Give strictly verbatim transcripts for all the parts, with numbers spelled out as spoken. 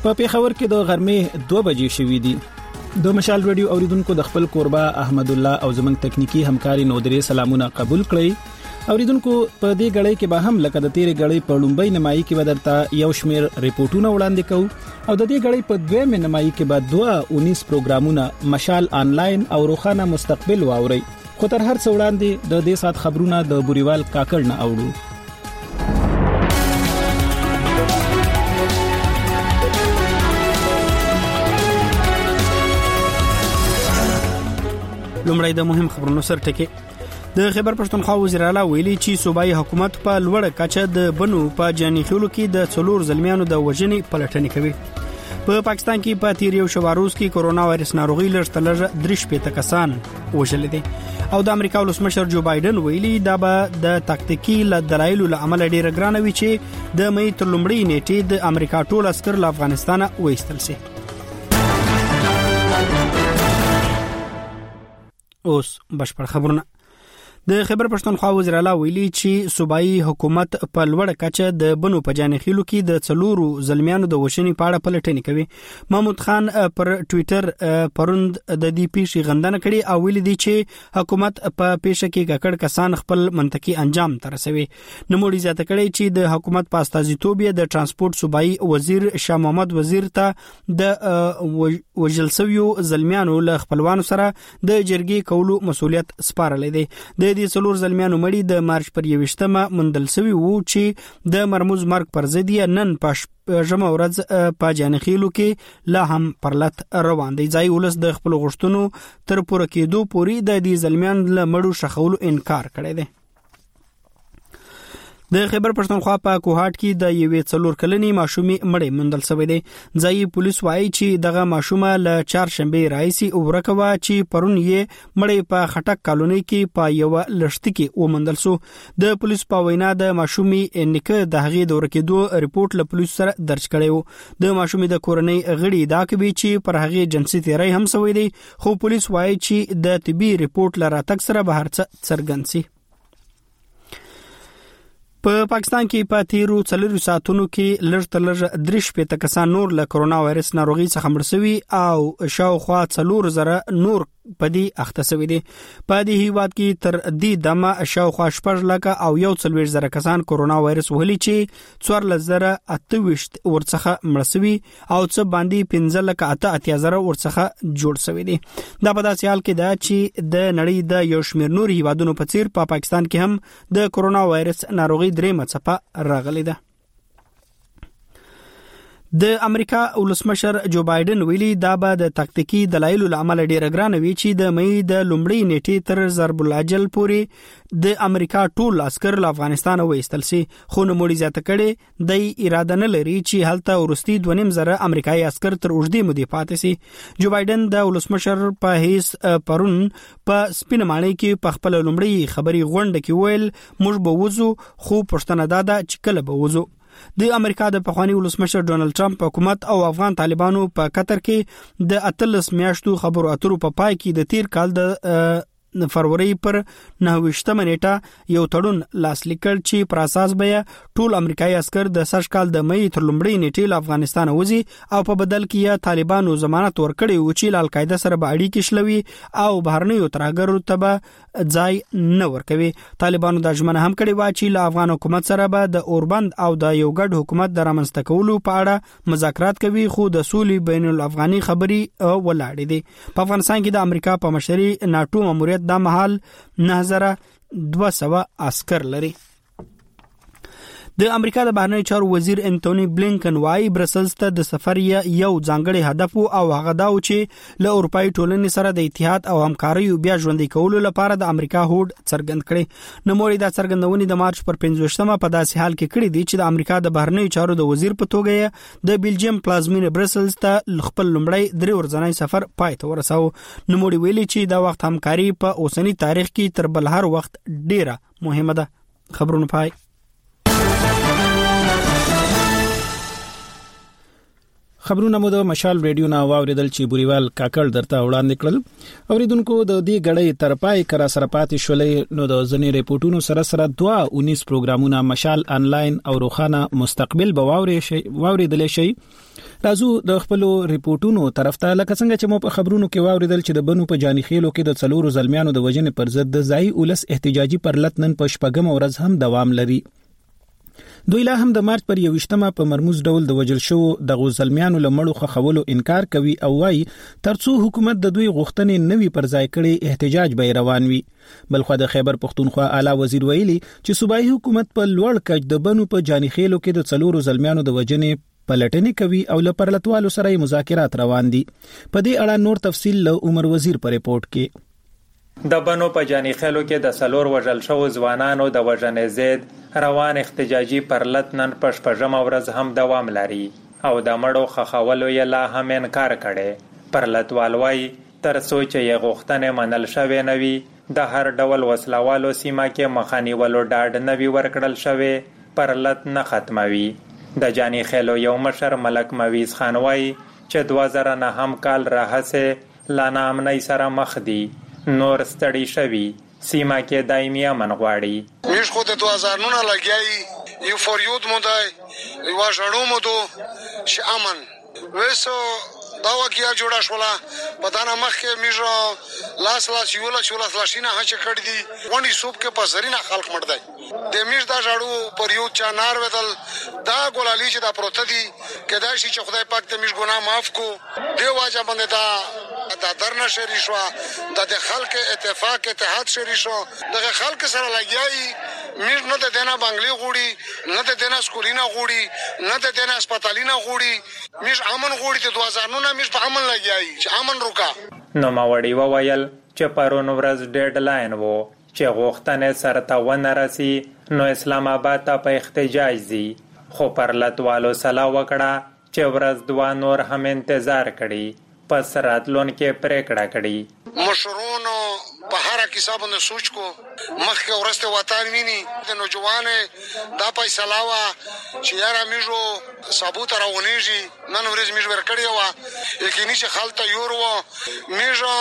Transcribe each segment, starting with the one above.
په پیښور کې د غرمې دوه بجې شوې دي. د مشال رادیو اوریدونکو د خپل کوربه احمد الله او زمنګ تکنیکی همکاري نودري سلامونه قبول کړئ. اوریدونکو په دې غړې کې به هم لکه د تیرې غړې په لومبۍ نمایي کې بدرته یو شمیر ریپورتونه وړاندې کوو او د دې غړې په دویمه نمایي کې به دوه اونیس پروګرامونه مشال آنلاین او روخانه مستقبل واوري. خو تر هر څه وړاندې د دې سات خبرونه د بوريوال کاکړ نه اورو. لومړی د مهم خبرونو سر ټکی. د خیبر پښتونخوا وزیر اعلی ویلي چې صوبایي حکومت په لوړه کچه د بنو په جاني خلکو کې د څلور زلمیانو د وژنې پلټنې کوي. په پاکستان کې په تیر یو شواروز کې کورونا وایرس ناروغي لړتلر درش پېته کسان وژل دي او د امریکا ولسمشر جو بایدن ویلي دا به د تاکتیکي دلایلو له امله ډیره ګرانه وي چې د مې تر لومړۍ نیټې د امریکا ټول عسكر له افغانستان وایستل شي. اوس بشپړ خبرونه. د خیبر پښتونخوا وزیر اعلی ویلي چې صوبایي حکومت په لوړه کچه د بنو په جاني خلکو کې د څلورو زلمیانو د وژنې په اړه پلټنې کوي. محمود خان پر ټوئیټر پروند د دې پیښې غندنه کړې او ویلي دی چې حکومت په پیښه کې ککړ کسان خپل منطقي انجام ته رسوي. نوموړي زیاته کړې چې د حکومت په استازیتوب د ترانسپورت صوبایي وزیر شاه محمد وزیر ته د وژل شویو زلمیانو له خپلوانو سره د جرګې کولو مسولیت سپارلې دی. د دې څلور زلمیانو مړي د مارچ پر یوویشتمه مندل شوی وو چې د مرموز مرګ پر ضد نن پښ جمع ورځ په جانخیلو کې لا هم پرلط روان دی. ځای ولس د خپل غشتونو تر پوره کېدو پوري د دې زلمیان له مړو شخولو انکار کړی دی. د خیبر پښتونخوا په کوهاټ کې د یوې څلور کلنې ماشومې مړې موندل شوې ده. ځای پولیس وایي چې دغه ماشومه له چهارشنبه راځي او ورکوه چې پرون یې مړې په خټک کالونی کې په یو لښتي کې وموندل شو. د پولیس په وینا د ماشومې نیکه د هغې د ورکېدو ریپورت له پولیس سره درج کړی وو. د ماشومې د کورنۍ غړي دا کوي چې پر هغې جنسي تیری هم شوی دی خو پولیس وایي چې د طبي ریپورت له راتګ سره به هر څه څرګند شي. په پاکستان کې په تیرو څلورو ساعتونو کې لږ تر لږه درې شپېته کسان نور له کورونا وایرس ناروغي څخه مړ شوي او شاوخوا څلور زره نور په دې اخته شوي دي. په دې هیواد کې تر دې دمه شاوخوا شپږ لکه او یو څلوېښت زره کسان کورونا وایرس وهلي چې څوارلس زره اته ویشت ورڅخه مړ شوي او څه باندې پنځه لکه اته اتیا زره ورڅخه جوړ شوي دي. دا په داسې حال کې ده چې د نړۍ د یو شمېر نور هیوادونو په څیر په پاکستان کې هم د کورونا وایرس ناروغي درېمه څپه راغلې ده. د امریکا ولسمشر جو بایدن ویلي دا به د تاکتیکي دلایلو له امله ډیره ګرانه وي چې د مې د لومړۍ نیټې تر ضرب الاجل پورې د امریکا ټول عسكر له افغانستان وایستل شي. خو نوموړي زیاته کړي د اراده نه لري چې هلته ورستي دوه نیم زره امریکایي عسكر تر اوږدې مودې پاتې شي. جو بایدن د ولسمشر په هیڅ پرون په سپینه ماڼۍ کې په خپل لومړۍ خبري غونډه کې ویل موږ به وځو خو پښتنه دا ده چې کله به وځو. د امریکا د پخوانی ولسمشر ډونالد ټرمپ حکومت او افغان طالبانو په قطر کې د اتلس میاشتو خبرو اترو په پای کې د تیر کال د فروری پر نهویشتمه نیټه یو تړون لاسلیک کړ چې پر اساس به ټول امریکایي عسكر د سږ کال د مې تر لومړۍ نیټې له افغانستان وځي او په بدل کې یا طالبانو ضمانت ورکړي و چې له القاعده سره به اړیکې شلوي او بهرنیو ترهګرو ته به ځای نه ورکوي. طالبانو د ژمنه هم کړې و چې له افغان حکومت سره به د اوربند او د یو ګډ حکومت د رامنځته کولو په اړه مذاکرات کوي خو د سولې بین الافغاني خبري ولاړې دي. په افغانستان کې د امریکا په مشرۍ ناتو ماموریت دا مهال نه زره دوه سوه عسكر لري. د امریکا د بهرنیو چارو وزیر انټونی بلینکن وايي برسلز ته د سفر یو ځانګړی هدف او هغه دا و چې له اروپאי ټولنې سره د اتحاد او همکارۍ بیا ژوندۍ کولو لپاره د امریکا هوډ څرګند کړي. نوموړي دا څرګندونې د مارچ پر پنځوستمه په داسې حال کې کړې دي چې د امریکا د بهرنیو چارو د وزیر په توګه د بلجیم پلازمینه برسلز ته خپل لومړی درې ورځنی سفر پای ته ورساو. نوموړي ویلي چې دا وخت همکاري په اوسنی تاریخ کې تر بل هر وخت ډیره مهمه ده. خبرونه پای خبرونه مو د مشال ریډیو نا واوریدل چې بوريوال کاکړ درته وړاندې کړل اوریدونکو د دې غړې ترپای کرا سرپاتې شولې نو د ځنې ریپورتونو سره سره دوا انیس پروګرامونه مشال انلاین او روخانه مستقبل بواوري شي واوریدل شي رازو د خپل ریپورتونو طرف ته لکه څنګه چې مو په خبرونو کې واوریدل چې د بنو په جاني خېلو کې د څلورو زلمیانو د وجنې پر ضد د ځای ولس احتجاجي پرلتنن په شپږم ورځ هم دوام لري دوی لا هم د مارچ پر یوشتمه په مرموز ډول د وجل شو د غوزلمیانو لمړو خخولو انکار کوي او وايي ترڅو حکومت د دوی غوښتنې نوي پر ځای کړي احتجاج به روان وي بلخو د خیبر پختونخوا اعلی وزیر ویلي چې صوبایي حکومت په لوړ کچ د بنو په جاني خېلو کې د څلورو زلمیانو د وجنې پلټنې کوي او لپرلتوالو سره مذاکرات روان دي په دې اړه نور تفصیل له عمر وزیر په ریپورت کې د بنو په جاني خېلو کې د سلور وژل شو ځوانانو د وژنې زید روان احتجاجي پرلت نن په شپږم ورځ هم دوام لري او د مړو خخولو یې لا هم انکار کړي پرلتوال وایي تر څو چې یې غوښتنې منل شوې نه وي د هر ډول وسلوالو سیمه کې مخانیولو ډاډ نه وي ورکړل شوی پرلت نه ختموي د جاني خېلو یو مشر ملک مویز خان وایي چې دوه زره نهم کال راهیسې لا ناامنۍ سره مخ دي نور ستړي شوي سیمه کې دایمي امن غواړي میش خود دو هزار نه لګیای یو فریاد مو دی یو ژړو مو دو چې امن وېسو دا وکیا جوړه شولا پدانه مخ کې میژ لاس لاس یو لا شولا لاشینه هچ کړی دی ونی سوب کې پسرینه خلق مړ دی د میژ دا ژړو پر یو چا نار ودل دا ګولالی چې دا پروت دی کدا شي چې خدای پاک ته میژ ګناه معاف کو دی واجب باندې دا دا درنه شری شو د خلک اتفاق اتحاد شری شو د خلک سره لګیای میژ نه د دینا بنگلي غوړي نه د دینا سکولینا غوړي نه د دینا هسپتالینا غوړي میژ امن غوړي د دوه هزار نه میژ په امن لګیای چې امن روکا نو ماوړی وویل چې پرون ورځ ډیډ لاین وو چې غوښتنې سرته ونه رسی نو اسلام آباد ته په احتجاج زی خو پرلتوالو سلا وکړه چې ورځ دوه نور هم انتظار کړي پس راتلون کې پریکړه کړي مشرونو په هر کیسه باندې سوچ کو مخکې ورسته وطن ویني د نوجوانې دا فیصله وا چې یاره میژو ثبوت راونیږي نن ورځ میژ ورکړی و یقیني چې خلته یور و میژو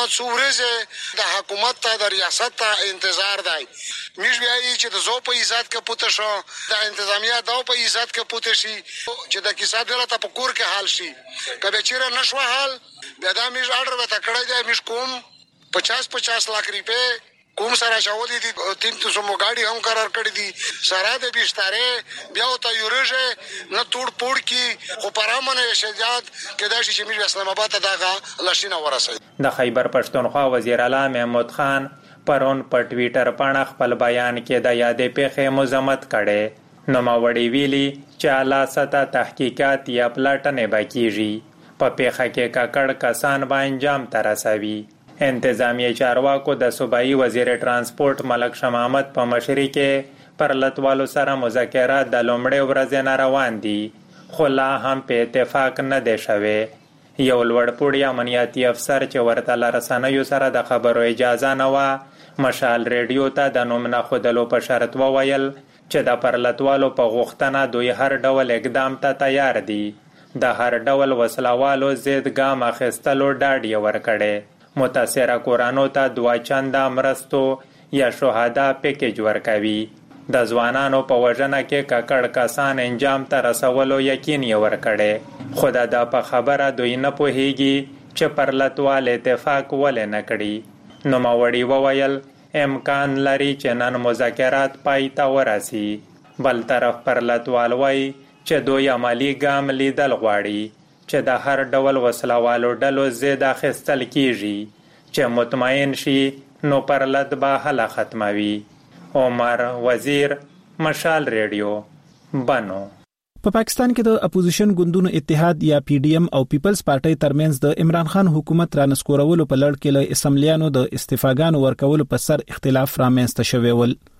څورزه د حکومت ته د ریاست ته انتظار دی میژ وایي چې د زو په عزت کې پوت شو د انتظامیه دا په عزت کې پوت شي چې د کیسه دلته په کور کې حال شي کله چیرې نشو حال بیا دا میژ اډر وته کړی دی میژ کوم پچاس پچاس لاکھ روپے کوم سره شاولې دي تین سو مو گاډي هم قرار کړی دي سره د بيشتاره بیا او ته یورېږي نه توړ پوړ کی خو پرامنه شجاعت کدا شي چې میر اسلام آباد ته داغه لښینه ورسي د خیبر پښتونخوا وزیر اعلی محمود خان پرون په ټویټر باندې خپل بیان کې د یادې پیښې مذمت کړي نو ماوړی ویلي چې اعلی سطح تحقیقات یا پلاټنې باکیږي په پیښه کې کاکړ کسان به انجام ترسوي انتظامی چارواکو د صوبایي وزیر ترانسپورت ملک شمامت په مشرۍ کې پرلتوالو سره مذاکرات د لومړۍ ورځې نه روان دي خو لا هم په اتفاق نه دی شوی یو لوړپوړی امنیتي افسر چې ورته له رسنیو سره د خبرو اجازه نه وه مشال ریډیو ته د نوم نه ښودلو په شرط وویل چې د پرلتوالو په غوښتنه دوی هر ډول اقدام ته تیار دي د هر ډول وسلوالو ضد ګام اخیستلو ډاډ یې ورکړی متاثره کورانو ته دوه چنده مرستو یا شهدا پیکیج ورکوي د ځوانانو په وژنه کې ککړ کسان انجام ته رسولو یقین یې ورکړی خو دا په خبره دوی نه پوهیږي چې پرلتوال اتفاق ولې نه کړي نو ماوړی وویل امکان لري چې نن مذاکرات پای ته ورسي بل طرف پرلتوال وایي چې دوی عملی ګام لیدل غواړي چې د هر ډول وسلوالو ډلو ضد اخیستل کیږي چې مطمئن شي نو پرلت به هله ختموي عمر وزیر مشال ریډیو بنو په پاکستان کې د اپوزیشن ګوندونو اتحاد یا پی ډی ایم او پیپلز پارټي ترمنځ د عمران خان حکومت را نسکورولو په لړ کې له اسمبلیانو د استعفاګانو ورکولو په سر اختلاف رامنځته شوی ول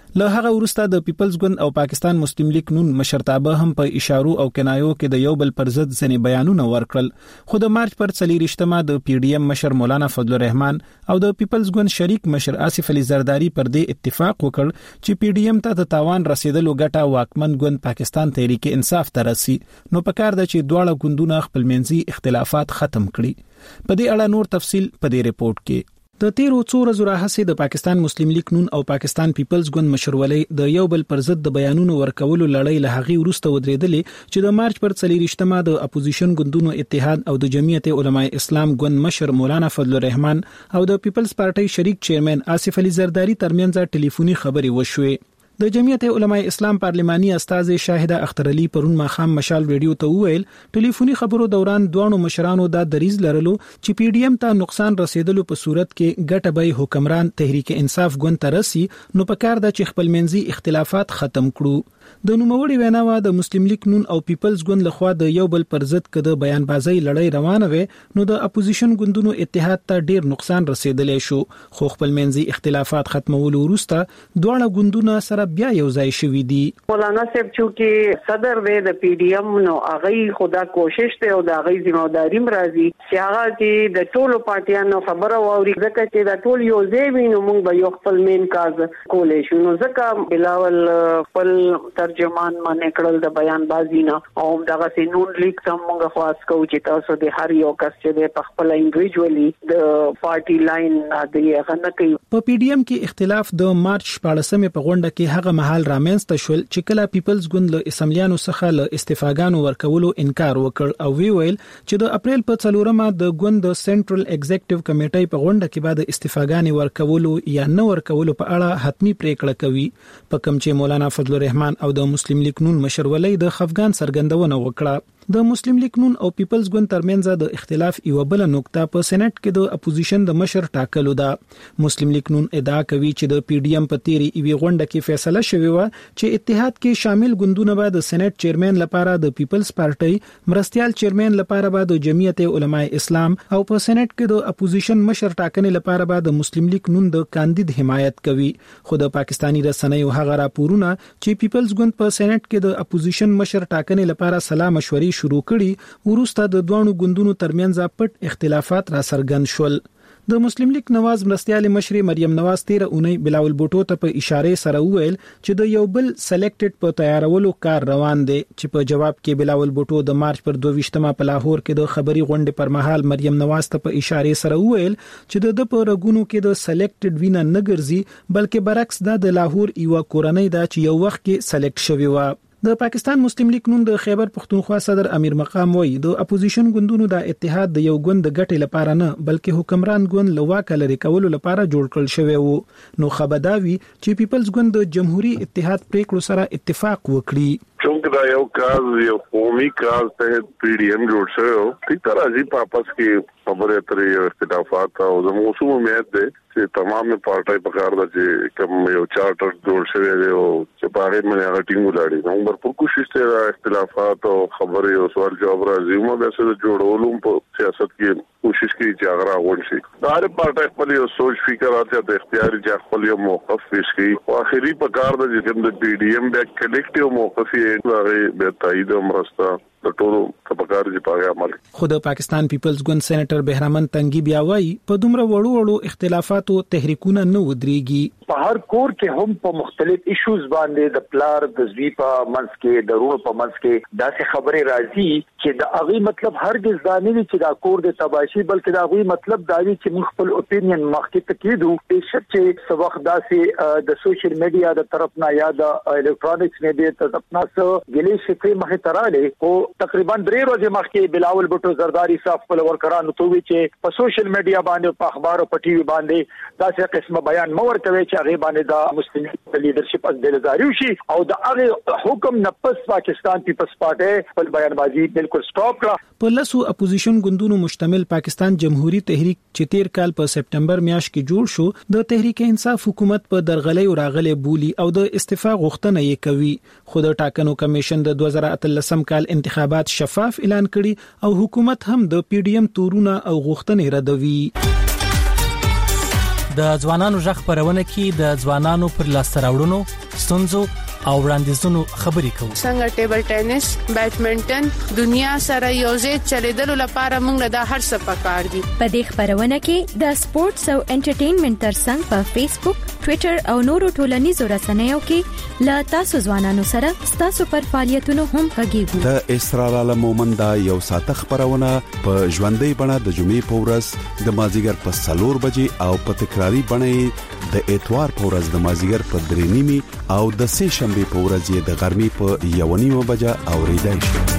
له هغه وروسته د پیپلز ګوند او پاکستان مسلم لیگ نون مشرتابه هم په اشارو او کنایو کې د یو بل پر ضد ځنې بیانونه ورکړل. خو د مارچ پر څلېرویشتمه د پی ډی ایم مشر مولانا فضل الرحمن او د پیپلز ګوند شریک مشر آصف علي زرداری پر دې اتفاق وکړ چې پی ډی ایم ته د تاوان رسیدلو ګټه واکمن ګوند پاکستان تحریک انصاف ته رسي، نو پکار ده چې دواړه ګوندونه خپلمنځي اختلافات ختم کړي. په دې اړه نور تفصیل په دې ریپورت کې. د تیرو څو ورځو راهیسې د پاکستان مسلم لیگ نون او پاکستان پیپلز ګوند مشرولې د یو بل پر ضد د بیانونو ورکولو لړۍ له هغې وروسته ودرېدلې چې د مارچ پر څلېرویشتمه د اپوزیشن ګوندونو اتحاد او د جمعیت علماء اسلام ګوند مشر مولانا فضل الرحمن او د پیپلز پارټي شریک چیرمن آصف علي زرداری ترمنځ ټلیفوني خبرې وشوې. د جمعیت علماء اسلام پارلماني استاذ شاهده اختر علي پرون ماخام مشال ریډیو ته وویل ټلیفوني خبرو دوران دوانو مشرانو دا دریز لرلو چې پی ډی ایم ته نقصان رسیدلو په صورت کې ګټه به حکمران تحریک انصاف ګوند ته رسي، نو پکار ده چې خپلمنځي اختلافات ختم کړو. د نوموړي ویناوه د مسلم لیگ نون او پیپلز ګوند لخوا د یو بل پر ضد کده بیان بازی لړۍ روانه وي، نو د اپوزیشن ګوندونو اتحاد ته ډیر نقصان رسیدلی شو. خو خپلمنځي اختلافات ختمولو وروسته دواړه ګوندونه سره بیا یو ځای شوي دي. مولانا صاحب چې صدر دی د پی ډی ایم نو هغه خدا کوشش ته او د هغه ځمواري مرضی چې هغه چې د ټولو پارټیانو خبره واوري ځکه چې د ټول یو ځای وینو موږ به یو خپل مین کاز کولې شو. نو ځکه بلاول خپل ترجمان باندې کړل د بیان بازی نه او دغه سينون لیک ته موږ خواست کوو چې تاسو د هر یو کس چې په خپل انډیویډوالي د پارټي لاین د هغه نه کوي. په پی ډی ایم کې اختلاف د مارچ شپاړسمې په غونډه کې هغه مهال رامنځته شول چې کله پیپلز ګوند له اسمبلیانو څخه له استفاګانو ورکولو انکار وکړ او وی ویل چې د اپریل په څلورمه د ګوند د سنټرل ایگزیکټیو کمیټې په غونډه کې بعد استفاګانې ورکولو یا نه ورکولو په اړه حتمی پریکړه کوي. په کوم چې مولانا فضل الرحمن او د مسلم لیگ نون مشرولې د خفګان څرګندونه وکړه. د مسلم لیگ نون او پیپلز ګوند ترمنځ د اختلاف یو بل نقطه په سېنات کې د اپوزیشن د مشر ټاکلو ده. مسلم لیگ نون ادعا کوي چې د پی ډی ایم په تیری ایوي غونډه کې فیصله شوې و چې اتحاد کې شامل ګوندونه به د سېنات چیرمن لپاره د پیپلز پارټي، مرستيال چیرمن لپاره به د جمعیت علماء اسلام او په سېنات کې د اپوزیشن مشر ټاکنې لپاره به د مسلم لیگ نون د کاندید حمایت کوي. خو د پاکستانی رسنیو هغه راپورونه چې پیپلز ګوند په سېنات کې د اپوزیشن مشر ټاکنې لپاره سلا مشورې شروع کړي ورسته د دوانو ګوندونو ترمنځ پټ اختلافات را څرګند شول. د مسلم لیگ نواز مرستيال مشر مریم نواز تیره اونۍ بلاول بوټو ته په اشاره سره وویل چې د یو بل سلیکټډ په تیارولو کار روان دی، چې په جواب کې بلاول بوټو د مارچ پر دوه ویشتمه په لاهور کې د خبري غونډې پر مهال مریم نواز ته په اشاره سره وویل چې د په رګونو کې د سلیکټډ وینا نه ګرځي، بلکې برعکس دا د لاهور یو کورنۍ دا چې یو وخت کې سلیکټ شوی و. د پاکستان مسلم لیگ نون د خیبر پختونخوا صدر امیر مقام وایي د اپوزیشن ګوندونو د اتحاد د یو ګوند د ګټې لپاره نه بلکې حکمران ګوند لواکه لري کولو لپاره جوړ کړل شوی وو. نو خبرداوي چې پیپلز ګوند د جمهوریت اتحاد پریکړو سره اتفاق وکړي. چونکه دا یو کاز یو قومي کاز ته پی ډی ایم جوړ شوی او ټیک راځي په واپس کې خبره اترې اختلافات او زموږ سمو امید ده چې تمام پارټي په کار ده چې کوم یو چارټر جوړ شوی دی او چې په هغه باندې هغه ټینګ ولاړی نو موږ په کوشش ته اختلافات او خبرې او سوال جواب راځي موږ به څه جوړولو په سیاست کې کوشش کوي چې هغه راغون شي. هر پارټي خپل یو سوچ فکر راځي د اختیاري چې خپل یو موقف پیش کوي او اخري په کار ده چې د پی ډی ایم بیک کلیکټیو موقف یې هغه به تایید مرسته ټولو تبکار چې پاره عمل. خو د پاکستان پیپلز ګوند سېنیټر بهرامن تنګي بیا وایي په دومره وړو وړو اختلافاتو تحریکونه نه ودرېږي. په هر کور کې هم په مختلف ایشوز باندې د پلار د زوی په منځ کې د ورور په منځ کې داسې خبرې راځي چې د هغه مطلب هرګز دا نه وي چې دا کور د تباشي بلکې دا هغه مطلب دا وي چې موږ خپل اوپینین مخکې تکیدو بهشکه چې سبق داسې د سوشل میډیا د طرف نه یا د الکترونیکس میډیا د طرف نه ګلې شي مخه تراله او تقریبا درې ورځې مخکې بلاول بوټو زرداری صاحب خپل ورکرانو ته وی چې په سوشل میډیا باندې په اخبار او په ټي وي باندې داسې قسمه بیان مور کوي چې هغه باندې د مسلمان لیدرشپ از دلزاریو شي او د هغه حکم نه پس پاکستان پیپلز پارټي خپل بیان بازی بالکل سټاپ کړه. په لاسو اپوزیشن ګوندونو مشتمل پاکستان جمهوریت تحریک چې تیر کال په سپټمبر میاشت کې جوړ شو د تحریک انصاف حکومت په درغلې او راغلې بولی او د استعفا غوښتنه یې کوي. خو د ټاکنو کمیشن د دوه زره اتلسم کال انتخابات شفاف اعلان کړي او حکومت هم د پی ډی ایم تورونه او غوښتنې ردوي. د ځوانانو ژغ خبرونه کې د ځوانانو پر لاس راوړونو ستونزو او وړاندیزونو خبري کوو. څنګه ټیبل ټینس، بیډمنټن دنیا سره یوځای چلیدلو لپاره موږ د هر څه پکار دي. په دې خبرونه کې د سپورتس او انټرټینمنټ ترڅنګ په فیسبوک، ټوئیټر او نورو ټولنیزو رسنیو کې لا تاسو ځوانانو سره تاسو پر فعالیتونو هم غږیږو. د اسرار عالم مومند یو ساعت خبرونه په ژوندۍ بڼه د جمعې په ورځ د مازیګر په څلور بجې او په تکراری بڼه د اتوار په ورځ د مازیګر په درې نیمي او د سه شنبه په ورځ د غرمې په یو نیمه بجه اوریدای شي.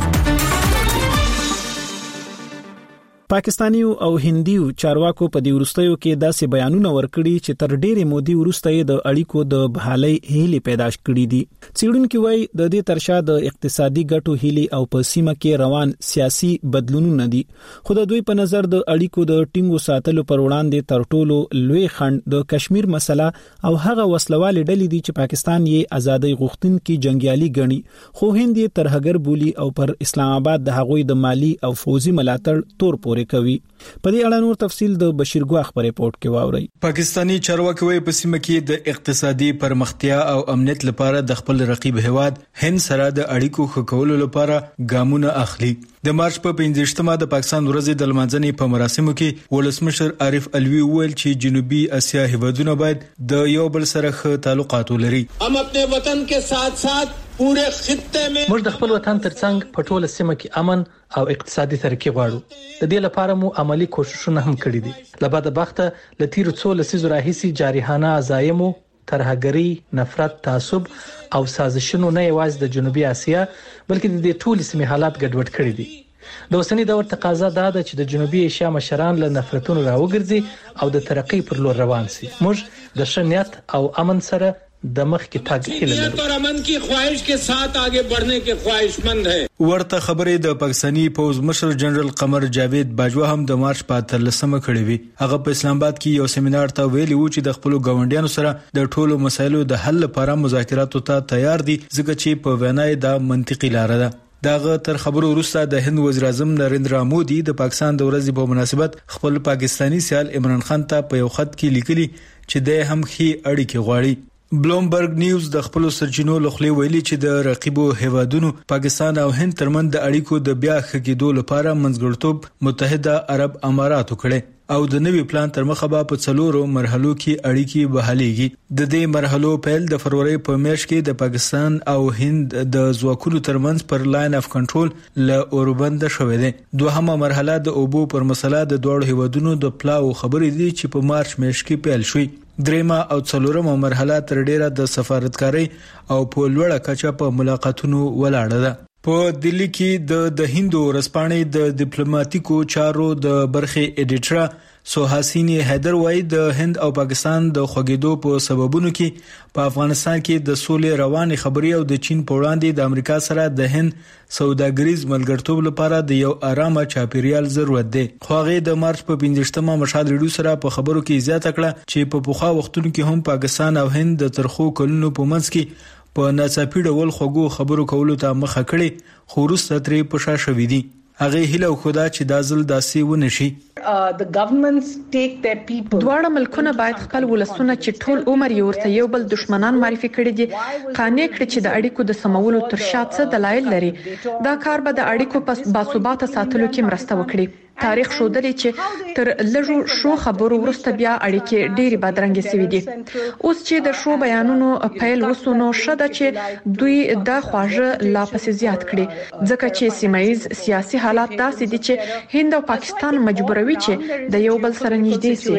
پاکستاني او هندیو چارواکو په دې ورستیو کې داسې بیانونه ورکړي چې تر ډېرې مودې وروسته د اړیکو د بحالۍ هیلې پیدا کړې دي. څېړونکو وايي د دې ترشا د اقتصادي ګټو هیلې او په سیمه کې روان سیاسي بدلونونه دي. خو د دوی په نظر د اړیکو د ټینګو ساتلو پر وړاندې تر ټولو لوی خنډ د کشمیر مسله او هغه وسلوال ډلې دي چې پاکستان یې ازادي غوښتونکي جنگیالي ګڼي، خو هند یې ترهګر بولی او پر اسلام آباد د هغوی د مالی او فوزي ملاتړ تور پورې کوي. په دې اړه نور تفصیل د بشیر ګواخ په ریپورت کې واوري. پاکستانی چارواکي وايي په سیمه کې د اقتصادي پرمختیا او امنیت لپاره د خپل رقیب هیواد هند سره د اړیکو ښه کولو لپاره ګامونه اخلي. د مارچ په پنځه د پاکستان ورځ د لمانځنې په مراسمو کې ولسمشر عارف الوی وویل چې جنوبي اسیا هیوادونه باید د یو بل سره ښه تعلقات ولري. هم خپل وطن کې ساتھ ساتھ پوره خطه میں موږ د خپل وطن ترڅنګ په ټوله سیمه کې امن او اقتصادي ترقی غواړو. د دې لپاره مو عملی کوششونه هم کړی دي. لباده بخته لتیرو څو لسیزو راهیسي جارحانه عزایمو، ترهګری، نفرت، تعصب او سازشونو نه یوازې د جنوبي اسیا بلکې د دې ټول سیمې حالات ګډوډ کړي دي. د اوسنی دور تقاضا دا ده چې د جنوبي اسیا مشران له نفرتونو راوګرځي او د ترقی پر لور روان شي. موږ د شنیت او امن سره د مخ کې تاګ هیله لرو. اور امن کی خواهش کے ساتھ آگے بڑھنے کے خواہشمند ہے. ورته خبرې د پاکستانی پوز مشر جنرال قمر جاوید باجوا هم د مارچ په اتلسمه کړې وی. هغه په اسلام آباد کې یو سیمینار ته ویلي و چې د خپل ګاونډیانو سره د ټولو مسایلو د حل لپاره مذاکراتو ته تیار دي، ځکه چې په وینای دا منطقي لار ده. داغه تر خبرو وروسته د هند وزیر اعظم نریندرا مودي د پاکستان د ورځې په مناسبت خپل پاکستانی سیال عمران خان ته په یو خط کې لیکلي چې د هم خي اړیکې غواړي. بلومبرګ نیوز د خپل سرچینو لخوا ویلي چې د رقیبو هیوادونو پاکستان او هند ترمن د اړیکو د بیا ښه کېدو لپاره منځګړتوب متحده عرب اماراتو کړي او د نوي پلان تر مخه په څلورو مرحلو کې اړیکې بحالېږي. د دې مرحلو پیل د فروری په میاشت کې د پاکستان او هند د ځواکونو ترمنځ پر لاین اف کنټرول ل اوربند شوې ده. دوهمه مرحله د اوبو پر مسله د دوه هیوادونو د پلاو خبرې دي چې په مارچ میاشت کې پیل شوې. دریمه او څلورمه مرحله تر ډیره د سفارتکاري او په لوړه کچه په ملاقاتونو ولاړه ده. په دلی کې د د هندو رسپانې د ډیپلوماټیکو چارو د برخې اډیټر سوحاسینی حیدر وای د هند او پاکستان د خوګېدو په سببونو کې په افغانستان کې د سولې روانې خبري او د چین په وړاندې د امریکا سره د هند سوداګریز ملګرتوب لپاره د یو آرامه چاپیریال ضرورت دی. خو هغه د مارچ په پنځمه مشال ریډیو سره په خبرو کې زیاته کړه چې په پوخا وختونو کې هم پاکستان او هند د ترخو کلونو په منځ کې په ناڅاپي ډول خوګو خبرو کولو ته مخه کړي، خو وروسته ترې په شا شوې دي. هغه هیله وکړه چې دا ځل داسې ونه شي. دواړه ملکونه باید خپل ولسونه چې ټول عمر یې ورته یو بل دشمنان معرفي کړي دي قانع کړي چې د اړیکو د سمولو تر شا څه دلایل لري. دا کار به د اړیکو په باثباته ساتلو کې مرسته وکړي. تاریخ ښودلی چې تر لږو شو خبرو وروسته بیا اړیکې ډېرې بدرنګې شوې دي. اوس چې د شو بیانونو پیل وسو نو شته چې دوی دا خواږه لا پسې زیات کړي، ځکه چې سیمایي سیاسي حالات داسې دي چې هند او پاکستان مجبوروي چې د یو بل سره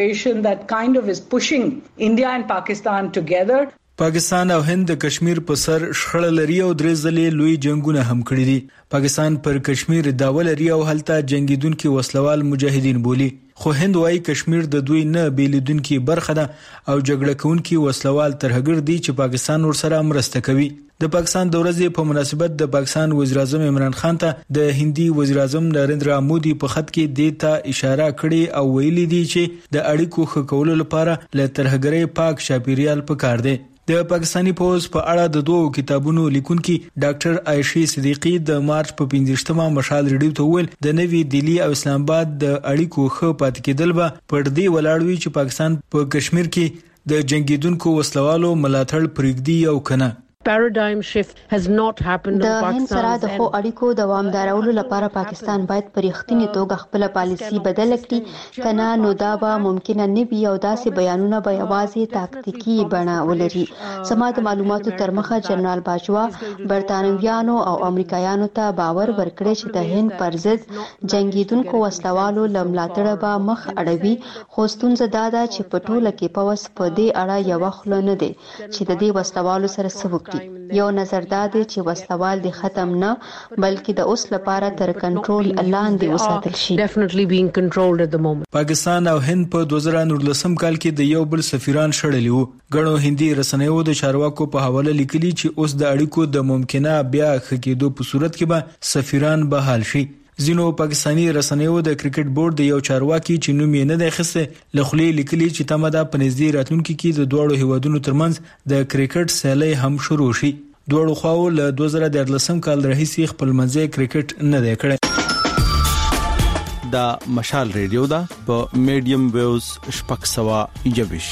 نږدې شي. پاکستان او هند د کشمیر په سر شخړه لري او درې ځلې لوی جنگونه هم کړی دي. پاکستان پر کشمیر داوا لري او هلته جنگیدونکو وسلوال مجاهدین بولی، خو هند وايي کشمیر د دوی نه بیلیدونکو برخه ده او جګړه کوونکو وسلوال ترهګر دي چې پاکستان ورسره مرسته کوي. د پاکستان د ورځې په مناسبت د پاکستان وزیر اعظم عمران خان ته د هندي وزیر اعظم نریندرا مودي په خط کې دیتا اشاره کړې او ویلي دي چې د اړیکو ښه کولو لپاره له ترهګرۍ پاک چاپیریال پکار دی. د پاکستانی پوز په اړه د دوو کتابونو لیکونکي ډاکټر عائشی صدیقی د مارچ په پنځمه مشال ریډیو ته ویل د نوي دلی او اسلام آباد د اړیکو خو پات کېدل به پر دې ولاړوي چې پاکستان په کشمیر کې د جنگیدونکو وسلوالو ملاتړ پرېږدي او کنه. paradigm shift has not happened in Pakistan. د هند سره د خو اړیکو دوامدارولو لپاره پاکستان باید په رښتینی توګه خپل پالیسي بدل کړي کنه نو دا به ممکن نه وي او داسې بیانونه به یوازې تاکتیکی بڼه ولري. سما د معلوماتو تر مخه جنرال باجوا برتانویانو او امریکایانو ته باور ورکړی چې د هند پر ضد جنگیدونکو وسلوالو لملاتړ به مخ اړوي خو ستونزه دا ده چې په ټوله کې پوس په دې اړه یو خل نه دی چې د دې وسلوالو سره سوک یو نظر دا دی چې وسلوال دي ختم نه بلکې د اوس لپاره تر کنټرول لاندې وساتل شي. definitely being controlled at the moment. پاکستان او هند په دوه زره نولسم کال کې د یو بل سفیران شړلی وو. غنو هندي رسنیو د چارواکو په حواله لیکلي چې اوس د اړیکو د ممکنه بیا خکېدو په صورت کې به سفیران بحال شي. زینو پاکستانی رسنیو د کرکټ بورډ د یو چارواکي چې نوم یې نه دی اخیسته لخلي لیکلي چې تمه ده په نږدې راتلونکي کې د دوړو هیوادونو ترمنځ د کرکټ سیالي هم شروع شي. دوړو خواو له دوه زره دیارلسم کال راهیسې خپل منځي کرکټ نه دی کړی. دا مشال ریډیو دا په میډیم ویوز شپږ سوه یوویش.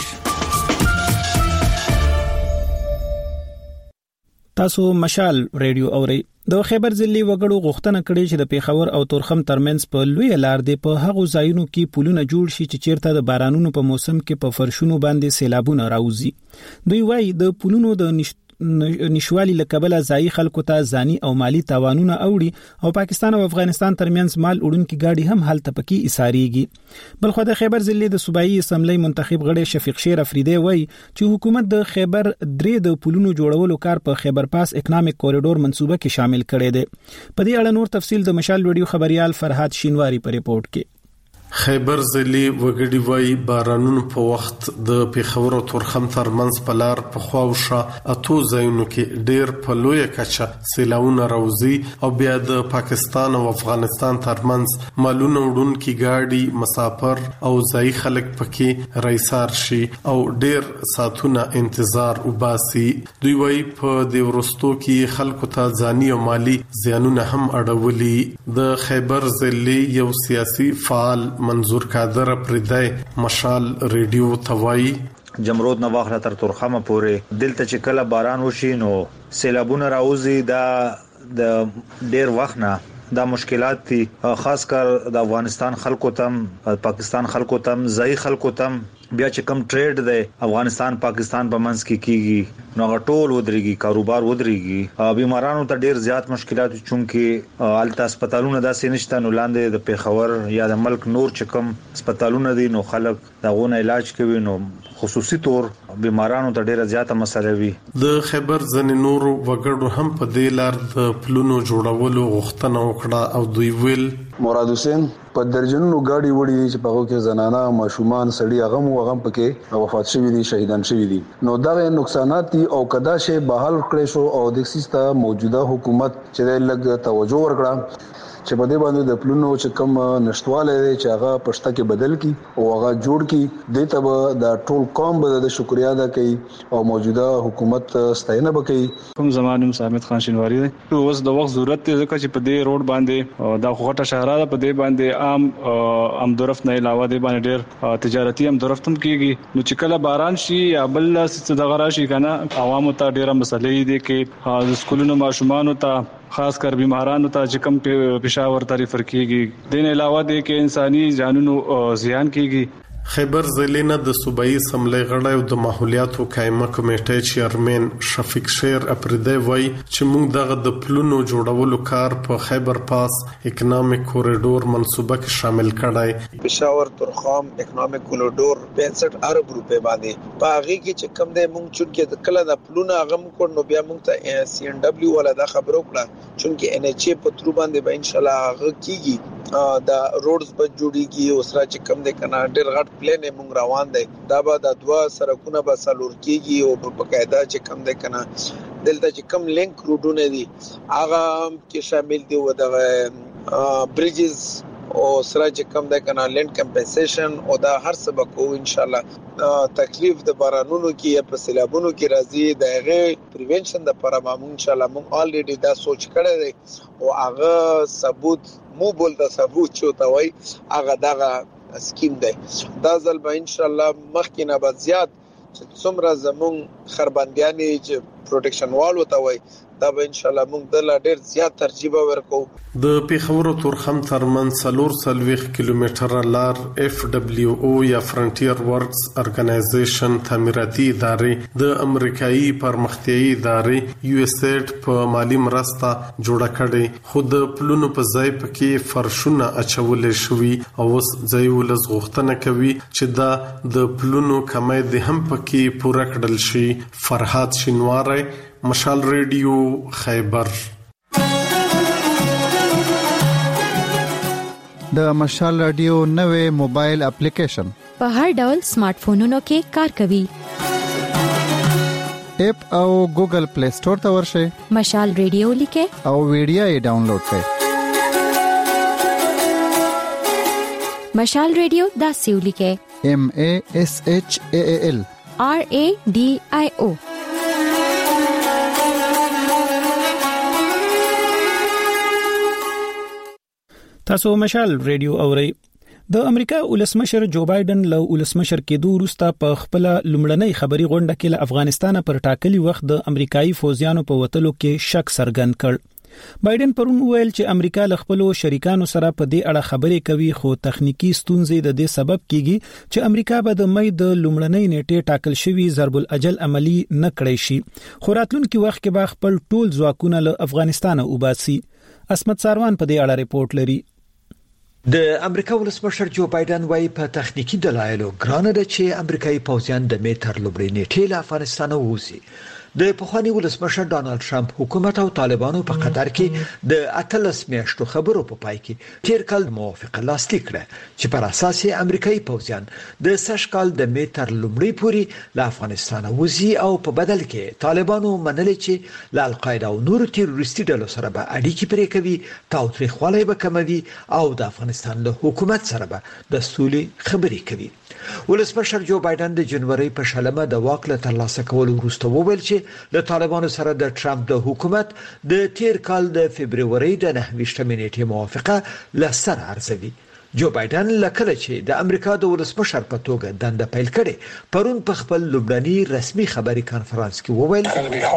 تاسو مشال ریډیو اورئ. د خیبر ضلعي وګړو غوښتنه کړې چې د پیښور او تورخم ترمنځ په لوی لار دی په هغو ځایونو کې پلونه جوړ شي چې چیرته د بارانونو په موسم کې په فرشونو باندې سیلابونه راوځي. دوی وايي د پلونو د نشت نشوالي لکبله ځای خلکو ته ځاني او مالی تاوانونه اوړي او پاکستان او افغانستان ترمنځ مال وړونکي گاډي هم حالت پکې اساريږي. بلخو د خیبر ضلعي د صوبایي اسمبلی منتخب غړي شفیق شیر افریدی وایي چې حکومت د خیبر درې د پلونو جوړولو کار په خیبر پاس اکنامک کوریډور منصوبه کې شامل کړي دي. په دې اړه نور تفصیل د مشال ویډیو خبريال فرحات شینواری په ریپورت کې. خیبر ضلعي وګړي وای بارانونو په وخت د پیښور او تورخم ترمنځ په لار په خواوشه اتو ځایونو کې ډېر په لویه کچه سیلاونه راوځي او بیا د پاکستان او افغانستان ترمنځ مالونه وړونکي گاډي مسافر او ځای خلک پکې رایسار شي او ډېر ساتونه انتظار وباسي. دوی وای په د ورستو کې خلکو ته ځاني او مالی زیانونه هم اړولي. د خیبر ضلعي یو سیاسي فعال منظور قادر پردای مشال ریډیو توای جمرود نه واخله تر تورخمه پورې دلته چې کله باران وشي نو سیلابونه راوځي. دا د ډیر وخت نه دا مشکلات دي خاص کر د افغانستان خلکو تم پاکستان خلکو تم ځای خلکو تم بیا چې کم ټریډ دی افغانستان پاکستان په منځ کې کیږي نو غټول ودرېږي کاروبار ودرېږي بیمارانو ته ډیر زیات مشکلات چونکه الته هسپتالونه داسې نشته نو لاندې د پیښور یا د ملک نور چې کم هسپتالونه دي نو خلک دغه علاج کوي نو خصوصي تور بیمارانو ته ډیره زیاته مسله وي. د خیبر ځنې نور وګړو هم په دې لار د پلونو جوړولو غوښتنه وکړه او دوی ویل مراد حسین په درجنونو گاډي وړي چې په هغه کې زنانه ماشومان سړي هغه مو هغه پکې وفات شوي دي شهیدان شوي دي نو دا نقصانات دي او کدا شی بحال کړی شو او د سیسته موجوده حکومت چې لږ توجه ورکړه چې په دې باندې د پلونو چې کوم نشټواله دي چې هغه پښتا کې بدل کی او هغه جوړ کی د ته د ټول قوم به د شکریا ادا کوي او موجوده حکومت ستاینه وکړي. کوم زمانه مسامت خان شینواری دی اوس د وخت ضرورت دی ځکه چې په دې روډ باندې د غوټه شهره ده په دې باندې عام ام درفت نه علاوه دی باندې ډېر تجارتي ام درفت هم کیږي نو چې کله باران شي یا بل څه دغه راشي کنه عوامو ته ډېر مسلې دي کې د سکولونو ماشومان ته خاص کر بیمارانو ته چې کم پېښور ته ریفر کیږي دین علاوه د کې انساني جانونو زیان کیږي. خیبر ضلع نه د صوبایي اسمبلی غړی او د ماحولیاتو قایمه کمیټې چیرمن شفیق شیر اپریدی وایي چې موږ دغه د پلونو جوړولو کار په خیبر پاس اکنامک کوریډور منصوبه کې شامل کړی. پېښور تورخم اکنامک کوریډور پنځه ارب روپے باندې په هغه کې چې کم دی موږ چونکه کله د پلونو هغه موږ نو بیا موږ ته سی ان ډبلیو ولا دا خبرو کړه چونکه ان ایچ ای په تر باندې به ان شاء الله هغه کیږي دا روډز به جوړیږي او سره چې کم دی کنه ډېر غټ پلان موږ روان دی دا به د دوا سرکونه به سالور کیږي او په قاعده چې کم دی کنه دلته چې کم لینک روډونه دي هغه کې شامل دي و د بریجز او سره چې کم د کنه لند کمپنسیشن او دا هر څه به کو ان شاء الله تکلیف د بارانونو کې یا په سیلابونو کې راځي دغه پریونشن د لپاره مونږ ان شاء الله مونږ الریډي دا سوچ کړی دی او هغه ثبوت مو بول د ثبوت چوتا وای هغه دغه سکیم دی دا ځل به ان شاء الله مخکې نه به زیات څومره زمون خربنديانې چې پروټیکشن وال وته وای دا به ان شاء الله موږ د لا ډیر زیات ترجیح ورکو. د پیښور تورخم ترمن څلور سلويخ کیلومتره لار اف دبليو او یا فرنټیر ورکس ارګنایزیشن تعمیراتي ادارې د امریکایي پرمختیایي ادارې یو اس ایډ په مالی مرسته جوړه کړې خود پلونو په ځای پکې فرشونه اچول شوی او اوس ځای ولز غوښتنه کوي چې دا د پلونو کمای د هم پکې پوره کړل شي. فرحات شینواری، مشال ریډیو، خیبر. د مشال رادیو نوې موبایل اپلیکیشن په هر ډول سمارټ فونونو کې کار کوي. اپ او ګوګل پلی سٹور ته ورشئ، مشال ریډیو لیکه او ویډیو یې ډاونلوډ کړئ. مشال ریډیو دا سیو لیکه ایم ا اس ایچ ا ال آر ا ډی آی او. تاسو مشال ریډیو اورئ. د امریکا ولسمشر جو بایدن له ولسمشر کېدو وروسته په خپل لومړنۍ خبري غونډه کې له افغانستان پر ټاکلي وخت د امریکایي فوجیانو په وټلو کې شک څرګند کړ. بایدن پرون ویل چې امریکا له خپل شریکانو سره په دې اړه خبرې کوي، خو تخنیکی ستونزې د دې سبب کیږي چې امریکا به د مې د لومړنۍ نیټه ټاکل شوی ضرب الاجل عملی نه کړی شي، خو راتلونکي وخت کې به خپل ټول ځواکونه له افغانستان وباسي. اسمت ساروان په دې اړه ریپورت لري. د امریکا ولسمشر جو بایدن وايي په تخنیکی دلایلو ګرانه ده چې امریکایي پوځیان د میټر لومړی نیټه له افغانستان ووزي. د پخوانی ولسمشر ډانلډ ټرمپ حکومت او طالبانو په قطر کې د اتلس میاشتو خبرو په پای کې تیر کال موافقه لاسلیک کړه چې پر اساس یې امریکایي پوځیان د سش کال د میټر لومړی پوري له افغانستان ووزي او په بدل کې طالبانو منل چې له القاعده او نور تروریستي ډلو سره به اړیکې پرې کوي، تاوتریخوالی به کموي او د افغانستان له حکومت سره به د سولې خبرې کوي. ولسمشر جو بایدن د جنوري په شلمه د واک له ترلاسه کولو وروسته وویل چې له طالبانو سره د ټرمپ د حکومت د تیر کال د فبرवरी د نهه نیټې موافقه لسر ارزوي. جو بایدن لکه چې د امریکا د ولسمشر په توګه دنده پیل کړي پرون په خپل لومړني رسمي خبري کانفرنس کې وویل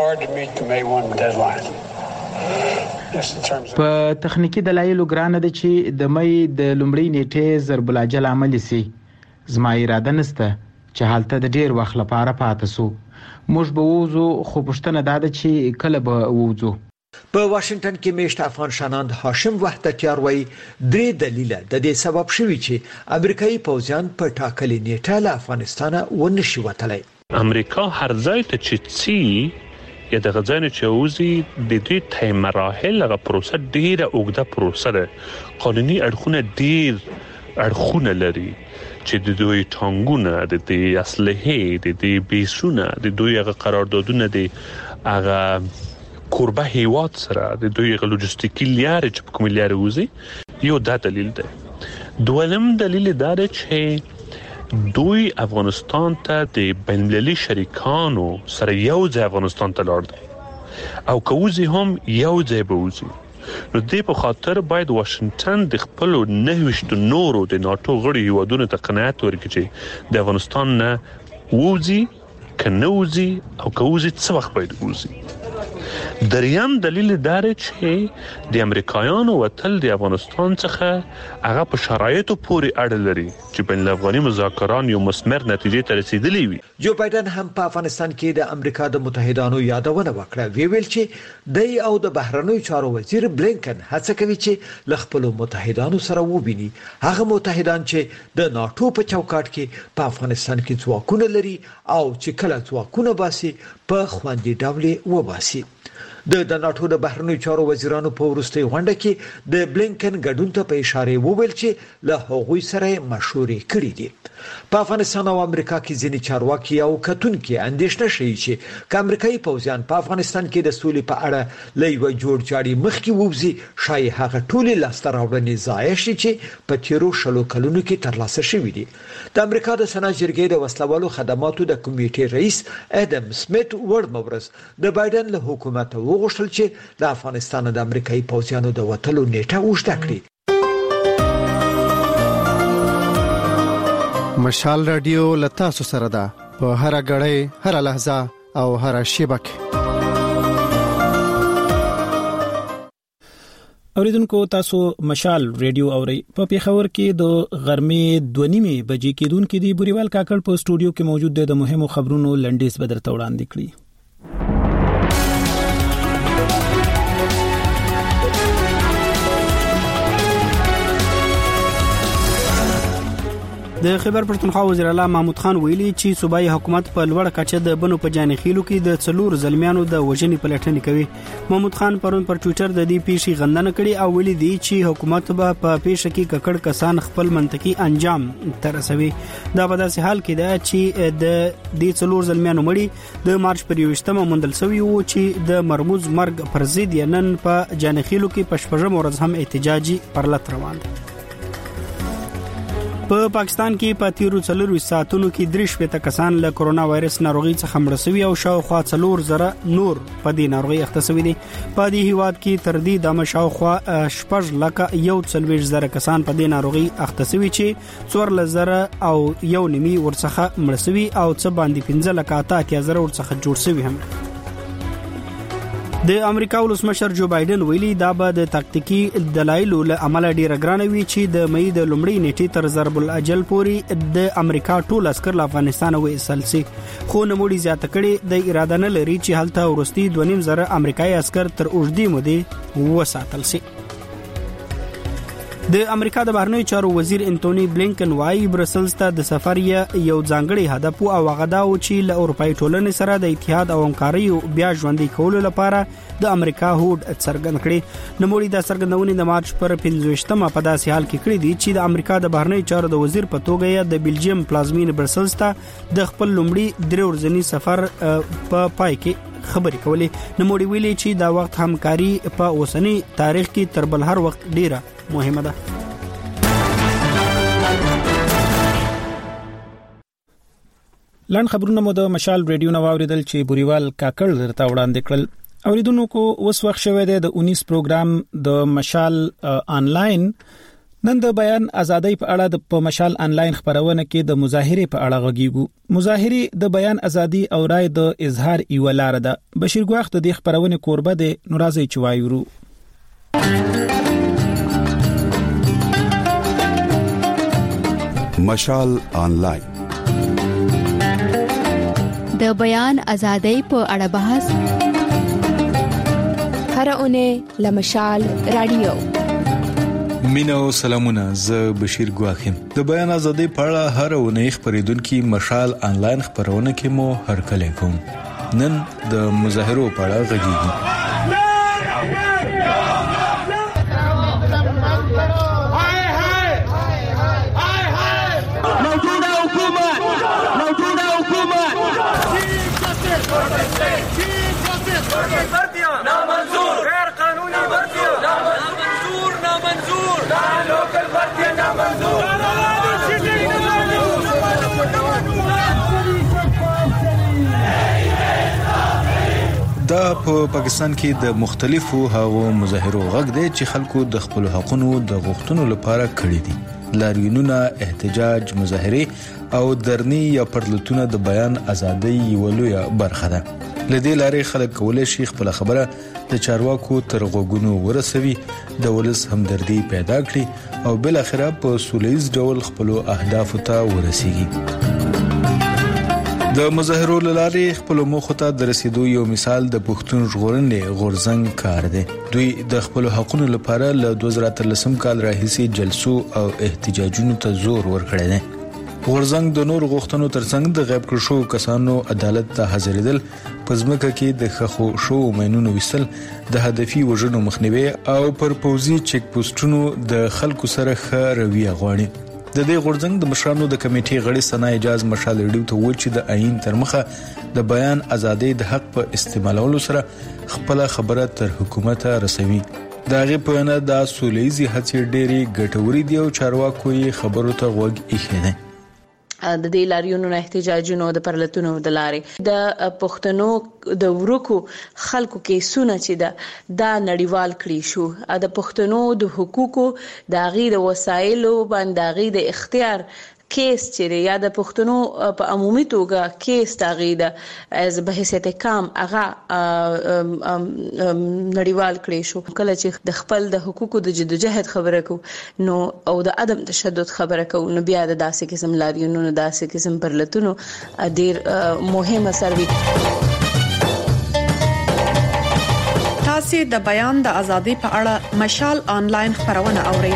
په تخنیکی دلایلو ګرانه ده چې د مې د لومړی نیټه ضرب الاجل عملی سي. زما اراده نسته چې حالته د ډیر وخت لپاره پاتې سو. موږ به ووزو، خو پښتنه دا ده چې کله به ووزو. په واشنگټن کې میشت افغان شاناند هاشم وحدتیار وایي درې دلیله د دې سبب شوي چې امریکایي پوځیان په ټاکلي نیټه له افغانستان ونشي وتلی. امریکا هر ځای ته چې څي یا د غځانه چې وزي د دې ته مراحل غو پروسه ډیره اوږده پروسه ده. قانوني اړخونه ډیر اړخونه لري چې د دوی ټانګونه، د دې اسلحه، د دې بیسونه، د دوی هغه قراردادونه، د هغه کوربه هیواد سره د دوی هغه لوجستیکي لارې چې کوم لارې وزي. یو دا دلیل ده. دویم دلیل دا ده چې دوی افغانستان ته د بین‌المللي شریکانو سره یو ځای افغانستان ته لاړ دي او کوزي هم یو ځای به وزي. نو دې په خاطر باید واشنگټن د خپل نهوشت نورو د ناتو غړي هیوادونو ته قناعت ورکړي چې د افغانستان نه ووزي، کنوزي او کوزي څه وخت باید ووزي. دریم دلیل دا چې د امریکایانو وتل د افغانستان څخه هغه په شرایطو پورې اړه لري چې بین الافغاني مذاکرات یو مثمر نتیجې ته رسیدلی وي. جو بایدن هم په افغانستان کې د امریکا د متحدانو یادونه وکړه. وی ویل چې د او د بهرنیو چارو وزیر بلینکن هڅه کوي چې له خپل متحدانو سره وبیني هغه متحدان چې د ناتو په چوکاټ کې په افغانستان کې ځواکونه لري او چې کله ځواکونه باسي په خوندي ډول وباسي. د ناتو د بهرنیو چارو وزیرانو په وروستي غونډه کې د بلینکن ګډون ته په اشاره وویل چې له هغوی سره مشورې کړې دي. په افغانستان او امریکا کې ځینې چارواکي او کتونکي اندېښنه شي چې د امریکایي پوځیان په افغانستان کې د سولې په اړه لوی جوړجاړي مخکې ووزي شای هغه ټول لاستر راوړنې ضایع شي چې په تیرو شلو کلونو کې ترلاسه شوې دي. د امریکا د سنا جرګې د وسلوالو خدماتو د کمیټې رئیس ادم سمیت ورمورز د بایدن له حکومت وغوښتل چې د افغانستان د امریکایي پوځیانو د وټلو نیټه اوږده کړي. مشال رادیو لتا سره ده په هر غړې هر لحظه او هر شیبه کې. اوریدونکو تاسو مشال ریډیو اوري په پیښور کې د غرمې دوه نیمه بجې کېدونکې دی بوريوال کاکړ په سټوډیو کې موجود دی د مهمو خبرونو لنډیز بدرته وړاندې کړی. د خیبر پښتونخوا وزیر اعلی محمود خان ویلي چې صوبایي حکومت په لوړ کچه د بنو په جانخیلو کې د څلور زلمیانو د وژنې پلټنې کوي. محمود خان پرون پر ټوئیټر د دې پیښې غندنه کړې او ویلي دی چې حکومت به په پیښه کې ککړ کسان خپل منطقي انجام ترسوي. دا په داسې حال کې ده چې د دې څلور زلمیانو مړي د مارچ پر یوویشتمه موندل شوی وو چې د مرموز مرګ پر ضد یې نن په جانخیلو کې په شپږم ورځ هم احتجاجي پرلط روان دی. په پا پاکستان کې په تیرو څلورو ساعتونو کې درې شپږ کسان له کرونا وایرس ناروغي څخه مړ شوي او شاوخوا څلور زره نور په دې ناروغي اخته شوي دي. په دې هیواد کې تر دې د مشاوخوا شپږ لکه یو څلوېښت زره کسان په دې ناروغي اخته شوي چې څوارلس زره او یو نیمي ورڅخه مړ شوي او څه باندې پنځه لکه اته اتیا زره ورڅخه جوړ شوي هم. د امریکا ولسمشر جو بایدن ویلي دا به د تاکتیکي دلایلو له امله ډیره ګرانه وي چې د مې د لومړۍ نیټې تر ضرب الاجل پورې د امریکا ټول عسكر له افغانستان وېسل سي. خو نموړي زیاته کړي د اراده نه لري چې هلته ورستي دوه نیم زره امریکایي عسكر تر اوږدې مودې وساتل سي. د امریکا د بهرنیو چارو وزیر انټونی بلینکن وايي برسلز ته د سفر یو ځانګړی هدف او غدا او چې له اروپאי ټولنې سره د اتحاد او همکاري بیا ژوندۍ کولو لپاره د امریکا هوډ څرګند کړي. نموړي د څرګندونې د مارچ پر پنځوستمه په داسې حال کې کړی دی چې د امریکا د بهرنیو چارو د وزیر په توګه د بلجیم پلازمین برسلز ته د خپل لومړي درې ورځنی سفر په پای کې خبرې کولې. نموړي ویلي چې دا وخت همکاري په اوسنی تاریخ کې تر بل هر وخت ډیره مهمه ده. لاند خبرونه مو د مشال ریډیو نو اوریدل چې بوريوال کاکړ درته وړاندې کړل. اوریدونکو اوس وخت شوه د اونیس پروګرام د مشال آنلاین. نن د بیان ازادۍ په اړه د په مشال آنلاین خبرونه کې د مظاهره په اړه غږیږو. مظاهره د بیان ازادي او رائے د اظهار یو لار ده. بشیر ګواخ د دې خبرونه کوربه د نورازي چوایورو. مشال آنلاین د بیان ازادۍ په اړه بحث هر اونۍ لمشال رادیو. مینو سلامونه، زه بشیر ګواخیم. د بیان ازادۍ په اړه هر اونۍ خبرېدونکو مشال آنلاین خبرونه کې مو هر کله کوم. نن د مظاهرو په اړه غږیږي. دا په پاکستان کې د مختلفو هغو مظاهرو غږ دی چې خلکو د خپل حقوقو د غوښتنو لپاره کړی دي. لاریونونه، احتجاج، مظاهره او درنی یا پرلتونه د بیان ازادۍ یو لوی برخه ده. لدې لارې خلک کولای شي خپل خبره د چارواکو تر غوږونو ورسوي، د ولس همدردي پیدا کړي او بل اخره په سولهییز ډول خپل اهداف ته ورسیږي. د مظاهرو لارې خپل موخو ته د رسیدو یو مثال د پښتون ژغورنې غورځنګ کار دی. دوی د خپل حقوقو لپاره له دوه زره اتلسم کال راهیسې جلسو او احتجاجونو ته زور ورکړی دی. غورځنګ د نور غوښتنو ترڅنګ د غیب کړو شو کسانو عدالت ته حاضرېدل، پزماکه کې د خخو شو مینونو وستل، د هدفي وژنو مخنیوي او پر پوزي چیک پوسټونو د خلکو سره ښه رویه غواړي. د دې غورځنګ د مشرانو د کمیټې غړي ثنا اجاز مشال ریډیو ته وویل چې د آئین تر مخه د بیان ازادي د حق په استعمالولو سره خپل خبره تر حکومت رسوي. دا غي په نه د سولېزي هڅې ډېری ګټوري دی او چارواکو یې خبرو ته غوږ ایښی دی. د دې لاریونونو احتجاجونو د پرلتونو د لارې د پښتنو د ورکو خلکو کې سونه چې دا د نړیوال کړی شو د پښتنو د حقوقو د غي د وسایلو باندې غي د اختیار کیس چې یا د پښتنو په عمومي توګه کیس تاغي د از به حیثیت کام هغه نړیوال کړی شو. کله چې د خپل د حقوقو د جدوجہد خبره کو نو او د عدم تشدد خبره کو نو بیا د داسې قسم لاریونونو داسې قسم پرلتونو ډیر مهمه سروي. تاسو د بیان د ازادي په اړه مشال آنلاین خبرونه اورئ.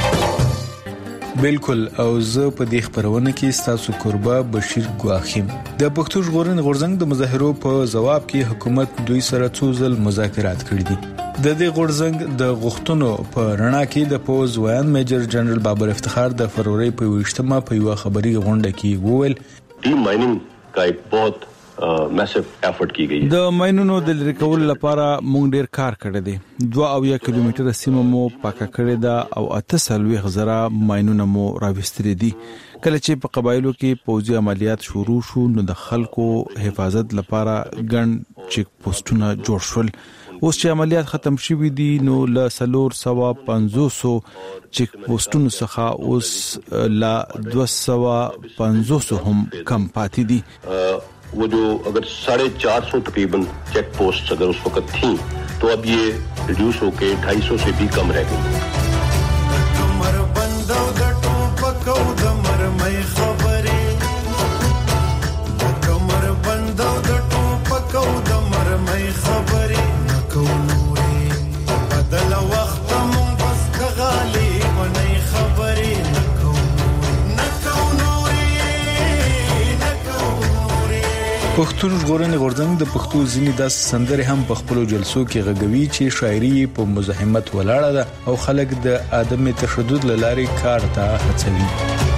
بالکل او زه په دې خبرونه کې ستاسو قربا بشیر ګواخیم. د پښتو ژغورنې غورځنګ د مظاهرو په جواب کې حکومت دوی سره څو ځل مذاکرات کړي دي. د دې غورځنګ د غوښتنو په رڼا کې د پوز ویان میجر جنرال بابر افتخار د فروری په ویشتمه په یو خبري غونډه کې وویل ډی مایننګ کا ایک بہت میسیو افورت کی گئی. د ماینونو د لری کول لپاره مونږ ډیر کار کړی دی. دوه او یک کیلومتر سیمه مو پاکه کړی دا او اته سلوي غزرا ماینونه مو راوستري دي. کله چې په قبایلو کې پوځي عملیات شروع شو نو د خلکو حفاظت لپاره ګڼ چیک پوسټونه جوړ شول. اوس چې عملیات ختم شوي دي نو ل سلور سوا پنځوس چیک پوسټونو څخه اوس لا دوه سوا پنځوس هم کم پاتې دي. वो जो अगर साढ़े चार सौ तकरीबन चेक पोस्ट अगर उस वक्त थी तो अब ये रिड्यूस होके ढाई सौ से भी कम रह गई. پښتون ژغورنې غورځنګ د پښتو ځینې داس سندرې هم په خپل جلسو کې غږوي چې شاعري په مزاحمت ولاړه ده او خلک د عدم تشدد لارې کار ته هڅوي.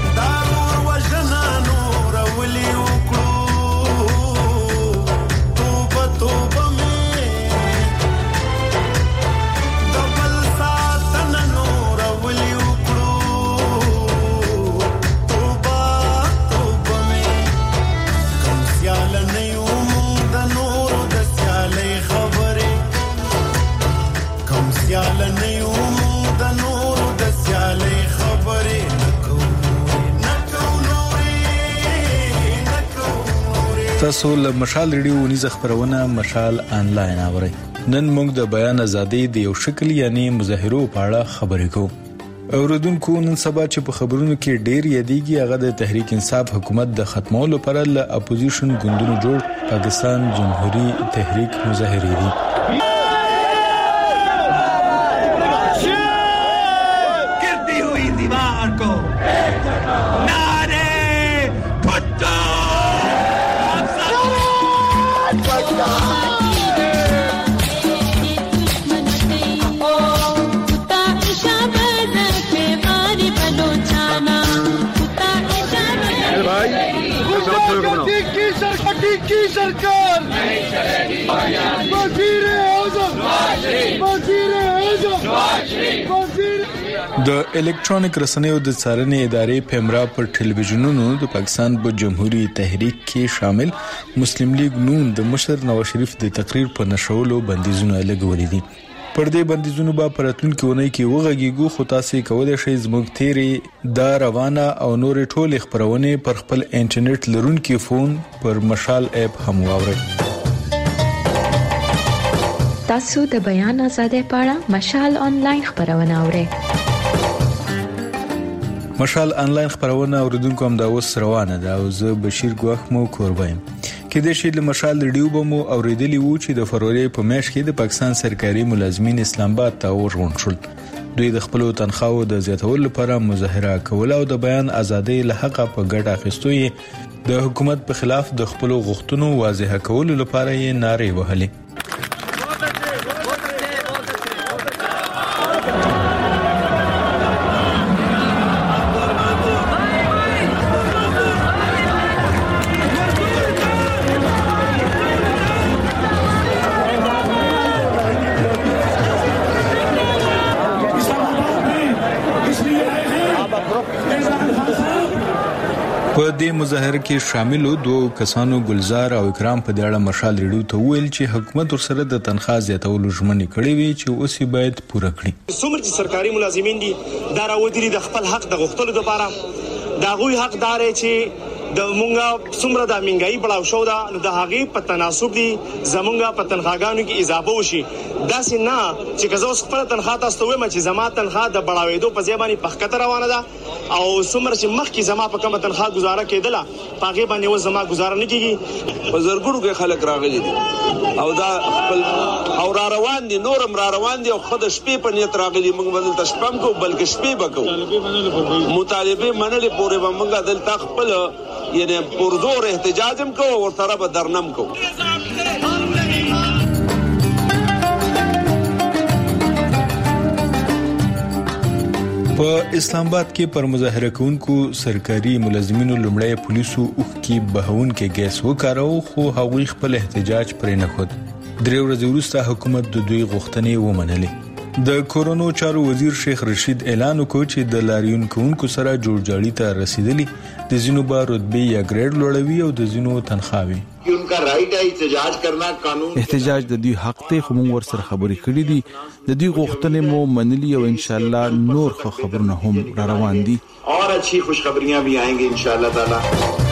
تاسو له مشال ریډیو ونیز خبرونه مشال آنلاین اورئ. نن موږ د بیان ازادي د یو شکل یعنی مظاهرو په اړه خبرې کوو. اوریدونکو نن سبا چې په خبرونو کې ډیر یادېږي هغه د تحریک انصاف حکومت د ختمولو لپاره له اپوزیشن ګوندونو جوړ پاکستان جمهوریت تحریک مظاهرې دي. की सरकार वजीर आज़म वजीर आज़म د الکترونیک رسنیو د څارنې ادارې پیمرا پر ټلویزیونونو د پاکستان په جمهوریت تحریک کې شامل مسلم لیگ نون د مشر نواز شریف د تقریر په نشولو بندیزونه لګولې دي. پر دې بندیزونو به پراتونکو ونې کې وغږیږو خو تاسو کولای شئ زموږ تیری دا روانه او نور ټول خبرونه پر خپل انټرنیټ لرونکي فون پر مشال اپ هم واورئ. تاسو د بیان آزادۍ په اړه مشال آنلاین خبرونه اورئ. مشال آنلاین خبرونه اوریدونکو هم دا اوس روانه ده او زه بشیر ګواخ مو کوربایم. کې د شې له مشال ریډیو بمو اوریدلی وو چې د فروری په میاشت کې د پاکستان سرکاري ملازمین اسلام آباد ته ورغون شول. دوی د خپل تنخواو د زیاتولو لپاره مظاهره کول او د بیان ازادي له حق په ګډه اخیستوي د حکومت په خلاف د خپل غوښتنو واضح کولو لپاره یې نارې وهلې. په دې مظاهره کې شاملو دوه کسانو ګلزار او اکرام په دې اړه مشال ریډیو ته ویل چې حکومت ورسره د تنخوا زیاتولو ژمنې کړې وي چې اوس یې باید پوره کړي. څومره چې سرکاري ملازمین دي دا راوځي د خپل حق د غوښتلو لپاره دا غوي حق دار چې د مونږه څومره د منګای بڑاو شو دا نو د هغې په تناسب دي زمونږه په تنخواګانو کې اضافه وشي. دا سينه چې کزو خپل تنخوا تاسو وایم چې زما تنخوا د بڑاوېدو په ځای باندې پخکته روانه ده او څومره چې مخکې زما په کومه تنخوا گزاره کېدله پاګې باندې و زما گزاره نه کیږي. په زرګونو کې خلک راغلي دي او دا خپل او را روان دي نورم را روان دي او خود شپې په نیت راغلي موږ بدل تشپم کو بلکې شپې بکو مطالبه منلې پورې به موږ دلته خپل یعنی پرزور احتجاجم کو او سره به درنم کو. په اسلام آباد کې پر مظاهره کوونکو سرکاري ملازمینو لومړی پولیسو اوخ کې بهون کې ګیس وکاراو خو هغوی خپل احتجاج پرې نه خود. درې ورځې وروسته حکومت د دوی غوښتنې ومنلې. د کورونو چارو وزیر شیخ رشید اعلان وکړ چې د لاریون کوونکو سره جوړجاړي ته رسیدلی د زینو با رتبه یا ګریډ لوړوي او د زینو تنخواوي. उनका राइट है احتجاج करना قانون احتجاج د دوی حق ته خو موږ ورسره خبرې کړې دي د دوی غوښتنې مو منلي او ان شاء الله نور خو خبرونه هم را روان دي और अच्छी खुशखबरियां भी आएंगी ان شاء الله تعالی.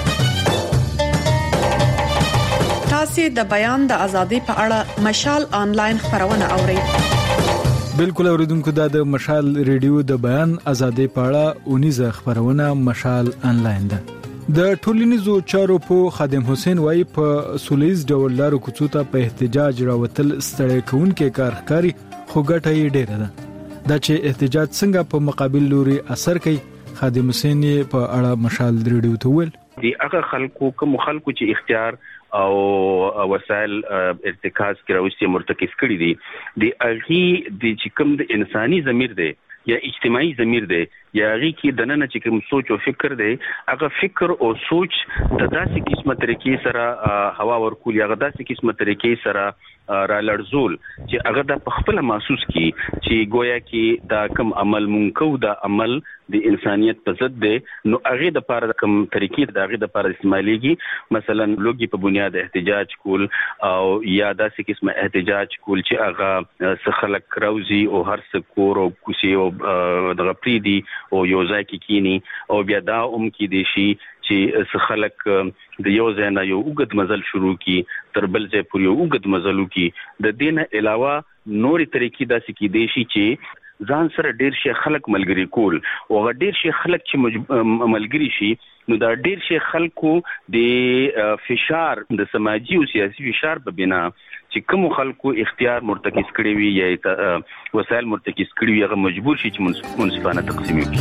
تاسو د بیان د ازادي په اړه مشال آنلاین خبرونه اورئ. بالکل اوریدونکو دا د مشال ریډیو د بیان ازادي په اړه اونیزه خبرونه مشال آنلاین ده. د ټولنیزو چارو په خادم حسین وای په سولیز ډول لارو کوڅو ته په احتجاج راوتل ستړی کوونکې کار ښکاري خو ګټه یې ډیره ده. دا چې احتجاج څنګه په مقابل لوري اثر کوي خادم حسین په اړه مشال ریډیو ته ویل. دی هغه خلکو کوم خلکو چې اختیار او وسایل ارتکاز کې راوستي مرتکب کړي دي دی اغي د چې کوم د انساني ضمیر دی یا اجتماعي ضمیر دی یا هغه کې د نن چې کوم سوچ او فکر دی هغه فکر او سوچ د داسې قسمه طریقې سره هوا ورکول یا داسې قسمه طریقې سره را لړزول چې هغه د خپل محسوس کی چې گویا کې دا کم عمل مونږ کو دا عمل د انسانيت په ضد دی نو هغه د پاره کم طریقې د هغه د پاره استعماليږي مثلا لوګي په بنیاد احتجاج کول او یا داسې قسمه احتجاج کول چې هغه سخلک راوزي او هر څه کور او کوسي او دغه پریدي او یو ځای کې کینی او بیا دا اوم کې دي شي چې سخلک د یو ځای نه یو وګد مزل شروع کی تر بل ځای پورې یو وګد مزلو کی د دینه علاوه نوري طریقې داسې کې دي شي چې ځان سره ډیر شي خلک ملګری کول او ډیر شي خلک چې ملګری شي نو دا ډیر شي خلکو د فشار د سماجي او سیاسي فشار په بنا چې کوم خلکو اختیار مرتکز کړي وي یا وسایل مرتکز کړي وي هغه مجبور شي چې منصفانه تقسیم وکړي.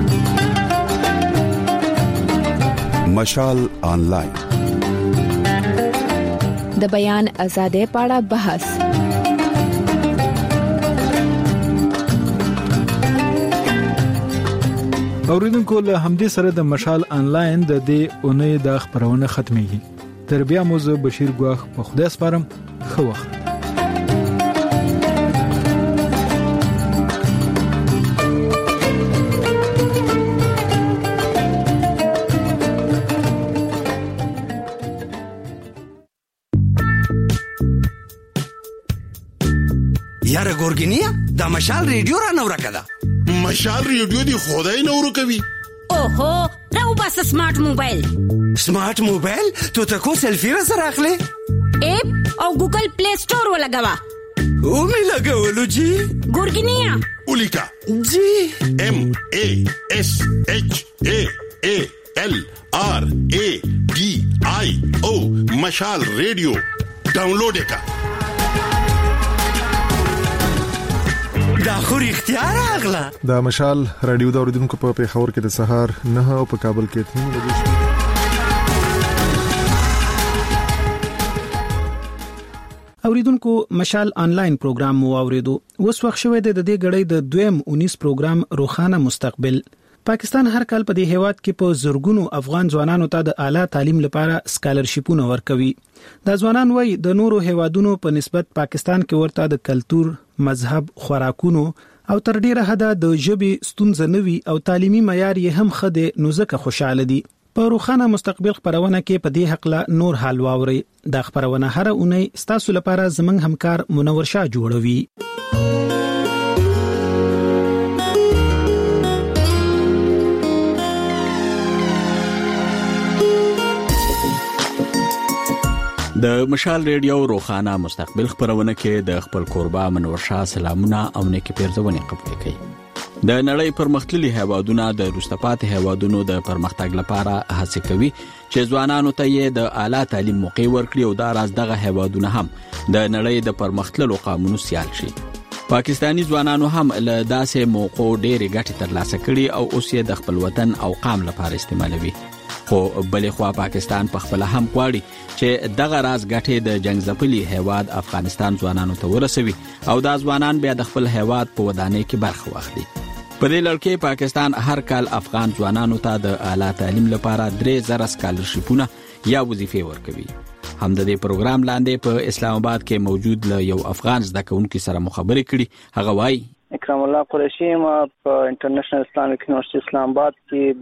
مشال آنلاین د بیان آزادۍ په اړه بحث اوریدونکو له همدې سره د مشال آنلاین د دې اونۍ د خبرونه ختميږي. تر بیا مو زه بشیر ګواخ په خدای سپارم. خو وخت یاره ګورګینیا دا مشال ریډیو را نو راکړه. مشال ریډیو دی خدای نو ورکوي. اوهو راو بس سمارټ موبایل. سمارټ موبایل ته تاسو سلفي را سره اخلي اپ او ګوګل پلی سٹور ولګوا او می لګولو جی ګورګینیا اولیکا جی ام ا اس اچ ا ا ال ار ا ډي آی او مشال ریډیو ډاونلوډ کا. دا خو اختیار اغلا د مشال رادیو د اوریدونکو په پیښور کې د سهار نه او په کابل کې اته بجې. اوریدونکو مشال آنلاین پروګرام مو اوریدو. اوس وخت شوه د دې غړې د دویم اونیس پروګرام روخانه مستقبل. پاکستان هر کال په دې هیواد کې په زورګونو افغان ځوانانو ته د اعلی تعلیم لپاره سکالرشیپونه ورکوي. دا ځوانان وایي د نورو هیوادونو په نسبت پاکستان کې ورته د کلچر، مذهب، خوراکونو او تر ډیره حده د ژبې ستونزې نوي او تعلیمي معیار یې هم خده نو ځکه خوشاله دي. په روخانه مستقبل خبرونه کې په دې حق لا نور حال واوري. دا خبرونه هر اونۍ ستاسو لپاره زمنګ همکار منور شاه جوړوي. د مشال ریډیو روخانه مستقبل خبرونه کې د خپل قربا منور شاه سلامونه او نیکی پیرزونه قبول کړي. د نړۍ پرمختللي هیوادونه د روستپات هیوادونو د پرمختګ لپاره هڅه کوي چې ځوانانو ته یې د اعلی تعلیم موقع ورکړي او دا راز دغه هیوادونه هم د نړۍ د پرمختللو قانونو سیال شي. پاکستانی ځوانانو هم له داسې موقع ډېرې ګټې ترلاسه کړي او اوس یې د خپل وطن او قام لپاره استعمالوي. خو بلې خوا پاکستان په خپل هم غواړي چې دغه راز ګټې د جنگ ځپلي هیواد افغانستان ځوانانو ته ورسوي او دا ځوانان بیا د خپل هیواد په ودانۍ کې برخه واخلي. په دې لړ کې پاکستان هر کال افغان ځوانانو ته د اعلی تعلیم لپاره درې زره سکالرشیپونه یا وظیفې ورکوي. هم د دې پروګرام لاندې په اسلام آباد کې موجود ل یو افغان زده کوونکي سره مخابره کړي. هغه وایي اکرام الله قریشی ما په انټرنیشنل اسلامیک یونیورسيټي اسلام آباد کې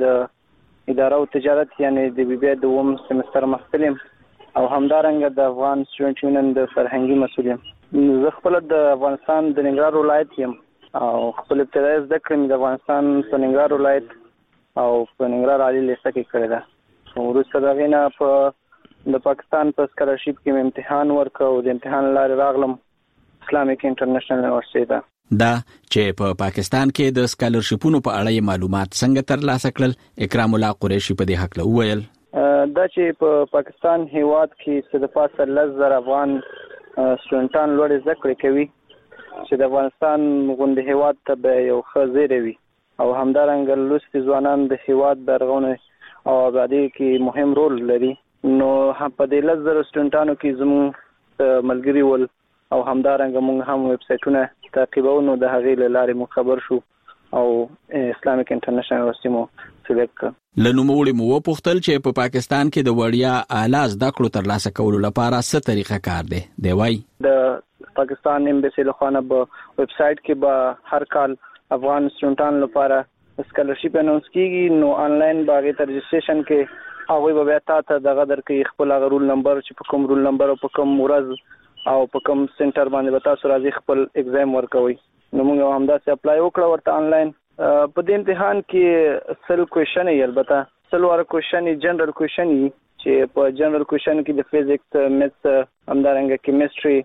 د اداره او تجارت یعنی د بي بي د وم سمستر محصل او همدارنګه د افغان سټوډنټ یونین د فرهنګي مسؤل یم. زه خپل د افغانستان د ننګرهار ولایت یم او خپل ابتدایي زده کړې د افغانستان په ننګرهار ولایت او په ننګرهار عالی لیسه کې کړې ده. وروسته د هغې نه په د پاکستان په سکالرشیپ کې مې امتحان ورکړ او د امتحان لارې راغلم اسلامیک انټرنیشنل یونیورسيټي ته. دا چې په پاکستان کې د سکالرشیپونو په اړه معلومات څنګه ترلاسه کړل، اکرام الله قریشی په دې حق له وویل. دا چې په پاکستان هیواد کې څه د پاسه لس زره افغان سټوډنټان لوړې زده کړې کوي چې د افغانستان غونډه هیواد ته به یو ښه زیری وي او همدارنګه لوستي ځوانان د هیواد د رغونې او آبادی کې مهم رول لري. نو په دې لس زره سټوډنټانو کې زموږ ملګري ول او همدارنګه موږ هم ویب سایټونه تعقیبو نو د هغې له لارې مو خبر شو او اسلامیک انټرنیشنل یونیورسيټي مو سلیکټ کړ. لنوموړي مو وپوښتل چې په پاکستان کې د وړیا اعلی زده کړو ترلاسه کولو لپاره څه طریقه کار دی. دی وایي د پاکستان ایمبیسی له خوا نه به ویب سایټ کې به هر کال افغان سټوډنټانو لپاره سکالرشیپ اناونس کیږي. نو آنلاین به هغې ته رجسټریشن کې هغوی به بیا تا ته دغه درکوي خپل هغه رول نمبر چې په کوم رول نمبر او په کوم ورځ او په کوم سنټر باندې به تاسو راځي خپل اگزام ورکوي. نو موږ همداسې اپلای وکړه ورته آنلاین. په دې امتحان کې سل کوېشن یې البته سل واره کوېشن یې جنرال کوېشن یې چې په جنرال کوېشن کې د فزیکس، میتس، همدارنګه کیمستري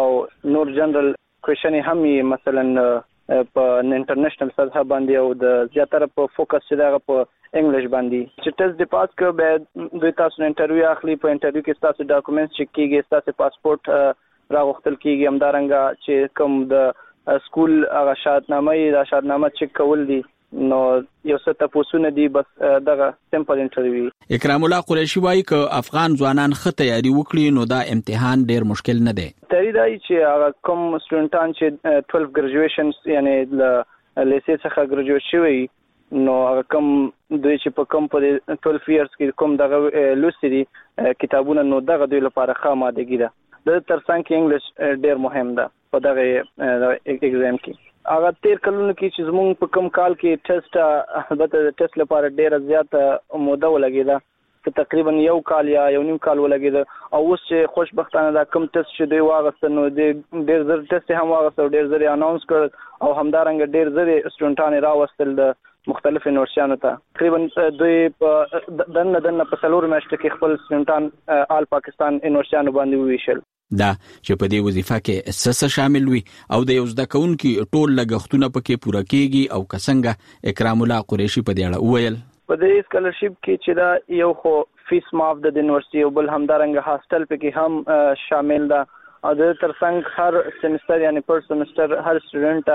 او نور جنرال کوېشن هم یې مثلا په انټرنیشنل سطح باندې او د زیاتره په فوکس چې دغه په انګلیش باندې چې ټیسټ دی پاس کړ به دوی تاسو انټرویو اخلي. په انټرویو کې تاسو ډاکومېنټس چک کیږي، تاسو پاسپورت راغوښتل کیږي، همدارنګه چې کوم د سکول هغه شهادتنامه دا شهادتنامه چک کول دي. نو یو څه تاسو دي بس دغه سمپل انټرویو. اکرام الله قریشی وایي ک افغان ځوانان ښه تیاری وکړي نو دا امتحان ډیر مشکل نه دی. تیاری دی چې هغه کوم سټوډنټان چې ټویلف ګریجویشن یعنی ل لیسې څخه ګریجویټ شوی نو هغه کوم دوی چې په کوم په ټویلف ایرز کې کوم دغه لوستي دي کتابونه نو دغه دوی لپاره ښه آمادګي ده. د ترڅنګ کې انګلیش ډیر مهم ده په دغه ایگزام کې. هغه تیر کلونو کې چې زموږ په کوم کال کې ټیسټ البته د ټیسټ لپاره ډیره زیاته موده ولګېده چې تقریبا یو کال یا یو نیم کال ولګېده او اوس چې خوشبختانه دا کوم ټیسټ چې دوی واغسته نو ډیر زر ټیسټ هم واغسته ډیر زر اناونس کړ او همدارنګه ډیر زر سټوډنټان راوستل د مختلف یونیورسيټیانو ته. تقریبا دوی په دنه دنه په څلور میاشتو کې خپل سټوډنټان آل پاکستان یونیورسيټیانو باندې وویشل. دا چې په دې وظیفه کې څه شامل وي او د یو زده کوونکي ټول لګښتونه پکې پوره کیږي او کسنګه اکرام الله قریشی په دې اړه وویل. په دې سکالرشیپ کې چې دا یو خو فیس معاف د یونیورسيټي او بل همدارنګه هاستل پکې هم شامل ده او د ترڅنګ هر سمستر یعنی پر سمستر هر سټوډنټ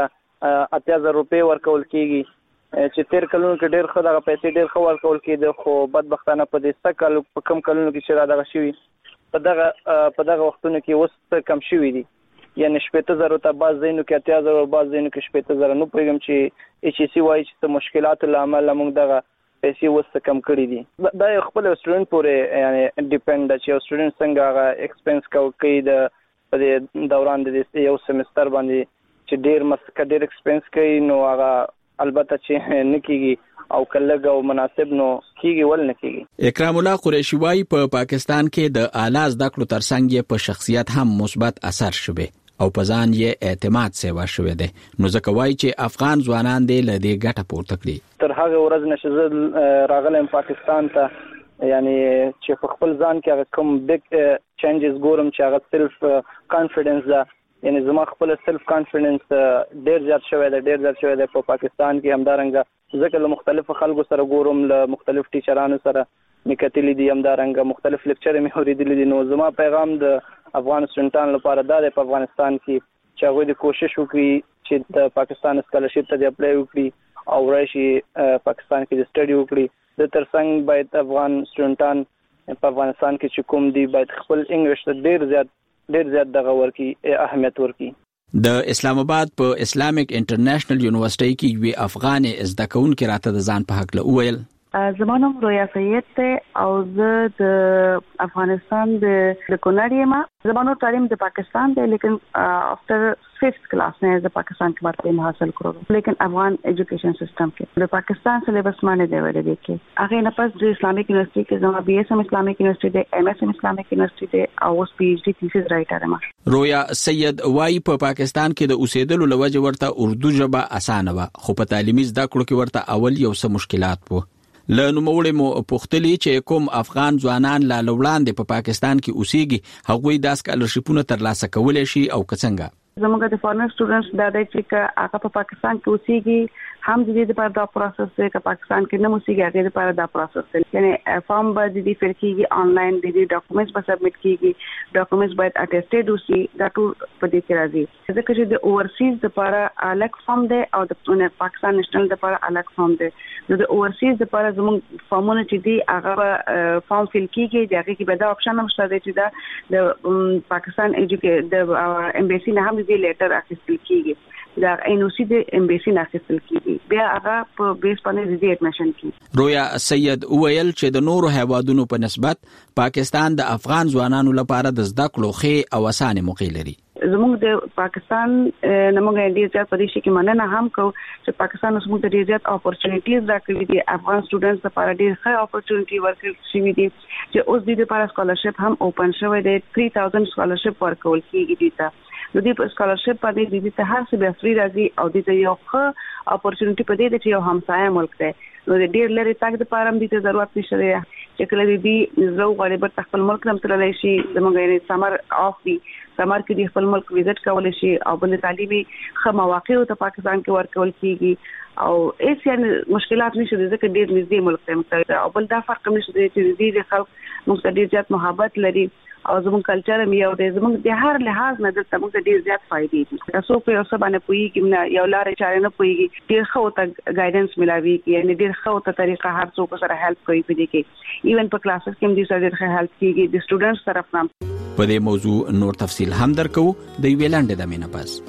اتیا زره روپۍ ورکول کیږي چې تیر کلونو کې ډېر ښه دغه پیسې ډېر ښه ورکول کېده خو بدبختانه په دې سږ کال په کم کلونو کې چې را دغه شوي په دغه په دغه وختونو کې اوس کم شوي دي یعنې شپېته زرو ته بعض ځایونو کې اتیا زرو بعض ځایونو کې شپېته زره نه پوهېږم چې ایچ ای سی وایي چې د مشکلاتو له امله موږ دغه پیسې اوس کم کړي دي دا یو خپل سټوډنټ پورې یعنې ډیپینډ ده چې یو سټوډنټ څنګه هغه ایکسپنس کوي د په دې دوران د یو سیمستر باندې چې ډېر مسکه ډېر ایکسپنس کوي نو هغه البته چې نه کیږي او کلهګ او مناسب نو کیږي ول نه کیږي. اکرام الله قریشی وايي په پا پاکستان کې د اعلی زده کړو ترڅنګ یې په شخصیت هم مثبت اثر شوه او په ځان یې اعتماد سیوا شوه دی نو ځکه وايي چې افغان ځوانان دې له دې ګټه پورته کړي. تر هغه ورځ نشه راغلم پاکستان ته یعنی چې په خپل ځان کې هغه کوم بیگ چینجز ګورم چې هغه سلف کانفیډنس ده یعنی زما خپل سلف کانفیډنس ډیر زیات شوی دی ډیر زیات شوی دی په پاکستان کې همدارنګه ځکه له مختلفو خلکو سره ګورم له مختلف ټیچرانو سره نکتلې دي همدارنګه مختلف لیکچر مې اوریدلې دي نو زما پیغام د افغان سټوډنټانو لپاره دا دی په افغانستان کې چې هغوی د کوشش وکړي چې د پاکستان سکالرشپ ته د اپلای وکړي او راشي پاکستان کې د سټډي وکړي د ترڅنګ باید افغان سټوډنټان په افغانستان کې چې کوم دي باید خپل انګلیش ته ډیر زیات ډیر زیات دغه ورکی اهمیت ورکی. د اسلام آباد په اسلامیک انټرنیشنل یونیورسيټي کې یو افغان زده کوونکي راته د ځان په حق له ویل زمانم رویا سید ته او زه د افغانستان د د کونړ ما زمانو تعلیم د پاکستان دی لیکن افټر ففتھ کلاس نه د پاکستان کې مرتبه حاصل کړو لیکن افغان ایجوکیشن سیستم کې د پاکستان سلیبس باندې دی ویل دي کې هغه نه پس د اسلامیک یونیورسيټي کې زما بي اس ام اسلامیک یونیورسيټي دی ایم اس ام اسلامیک یونیورسيټي دی او اوس پی ایچ ډی تھیسس رائټر ما. رویا سید وايي په پاکستان کې د اوسېدلو لوجه ورته اردو ژبه اسانه و خو په تعلیمي زده کړو کې ورته اول یو څه مشکلات وو. له نوموړې مو پوښتلي چې کوم افغان ځوانان لا لوړاندې په پاکستان کې اوسېږي هغوی د سکالرشپونو ترلاسه کولای شي او څنګه. زموږ د فارنر سټوډنټس دا دی چې هغه په پاکستان کې اوسېږي هم د دې لپاره دا پروسس دی چې پاکستان کې نه اوسېږي هغه لپاره دا پروسس دی یعنی فارم به د دې فل کېږي انلاین د دې ډاکومېنټس به سبمټ کېږي ډاکومېنټس باید اټیسټډ وشي دا ټول په دې کې راځي ځکه چې د اوورسیز لپاره الګ فارم دی او د پاکستان نېشنل لپاره الګ فارم دی نو د اوورسیز لپاره زموږ فارمونه چې دی هغه فارم فل کېږي دغه کې به دا اپشن هم شته چې دا د پاکستان ایجوکیشن د امبیسي نه هم دې لیټر اخیستل کېږي دا ان او سی د امبیسي نه اخیستل کېږي بیا هغه په بیس باندې د اډمیشن کېږي. رویا سید ویل چې د نورو هیوادونو په نسبت پاکستان د افغان ځوانانو لپاره د زده کړو ښه او اسانه موقع لري. زموږ د پاکستان نمونږ ډیر زیات پدې شي کې مننه هم کو چې پاکستان اوس موږ ډیر زیات اپورچونټیز راکړي دي افغان سټوډنټس لپاره ډیر ښه اپورچونټي ورکړل شوې دي چې اوس د دې لپاره سکالرشپ هم اوپن شوی دی تhree thousand سکالرشپ ورکول کیږي دي ته د دې سکالرشپ په دې د دې هر څه به فری راځي او د یو ښه اپورچونټي په دې چې یو همسایه ملک دی نو د ډیر لري تاګ د پاره هم د ضرورت نشته چې کله دې زو غړي بر خپل ملک هم تللی شي زموږ یې سمر اف دی سمر کې د خپل ملک وزټ کولای شي او بل تعلیمي خه مواقع ته پاکستان کې ورکول کیږي او هیڅ یعنی مشکلات نشته ځکه ډیر نږدې ملک ته او بل دا فرق نشته چې دې خلک موږ ډیر زیات محبت لري او زموږ کلچر هم یو دی زموږ د هر لحاظ نه د موږ ډیر زیات فائدې دي تاسو په اوسه باندې پوي نه یو لارې چارې نه پويږي ډیر ښه ته ګایډنس ملاوي کی یعنی ډیر ښه ته طریقه هر څوک سره هیلپ کوي په دې کې ایون په کلاسز کې هم دې سره ډیر هیلپ کیږي د سټوډنټس طرف نه. په دې موضوع نور تفصیل هم درکو د ویلاندې د مینه پاس.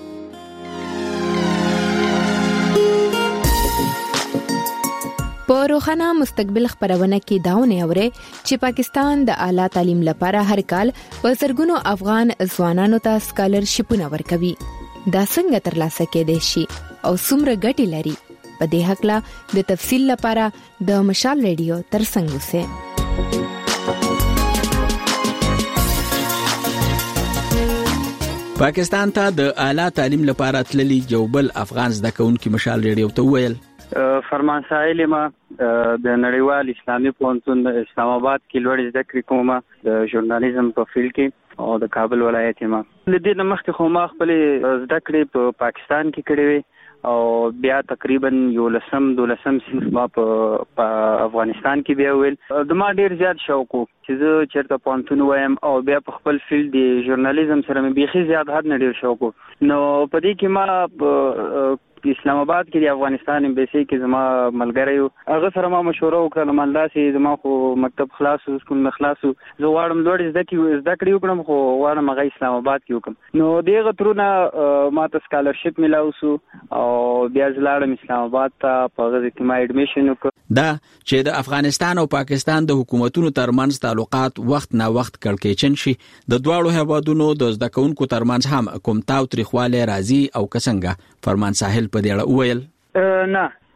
په روښانه مستقبل خبرونه کې داونه اوري چې پاکستان د اعلی تعلیم لپاره هر کال په زرګونو افغان ځوانانو ته سکالرشپونه ورکوي. دا څنګه ترلاسه کېدای شي او څومره ګټې لري؟ په دې حق لا د تفصیل لپاره د مشال ریډیو ترڅنګ اوسئ. پاکستان ته د اعلی تعلیم لپاره تللی جوبل افغان زده کوونکي مشال ریډیو ته ویل فرمان سائل ما د نړیوال اسلامي پوهنتون د اسلام آباد کې لوړ زده کړې کومه د ژورنالیزم په فیلډ کې او د کابل ولایت ما د دې مخکې خو ما خپل زده کړې په پاکستان کې کړې وې او بیا تقریبا یو لسم دولسم صنف ما په افغانستان کې بیا ویل د ما ډیر زیات شوق چې زه چیرته پوهنتون وایم او بیا په خپل فیلډ د ژورنالیزم سره مې بيخي زیات حد نه ډیر شوق نو په دې کې ما اسلام آباد کې د افغانستان امبیسي کې زما ملګری یو هغه سره ما مشوره وکړه مالداسي زما خو مکتب خلاص او سکول مخلاص زه واړم لوړ زده کې زده کړې وکړم خو واړم هغه اسلام آباد کې وکم نو دغه ترونه ما ته سکالرشپ ملاو سو او بیا ځلاړم اسلام آباد ته په هغه کې ما اډمیشن وکړ دا چې د افغانستان او پاکستان د حکومتونو ترمنځ تعلقات وخت نه وخت کړکېچن شي د دواړو هیوادونو د زده کوونکو ترمنځ هم کوم تاو تریخواله راځي او کسنګه فرمان ساحل په دې اړه وویل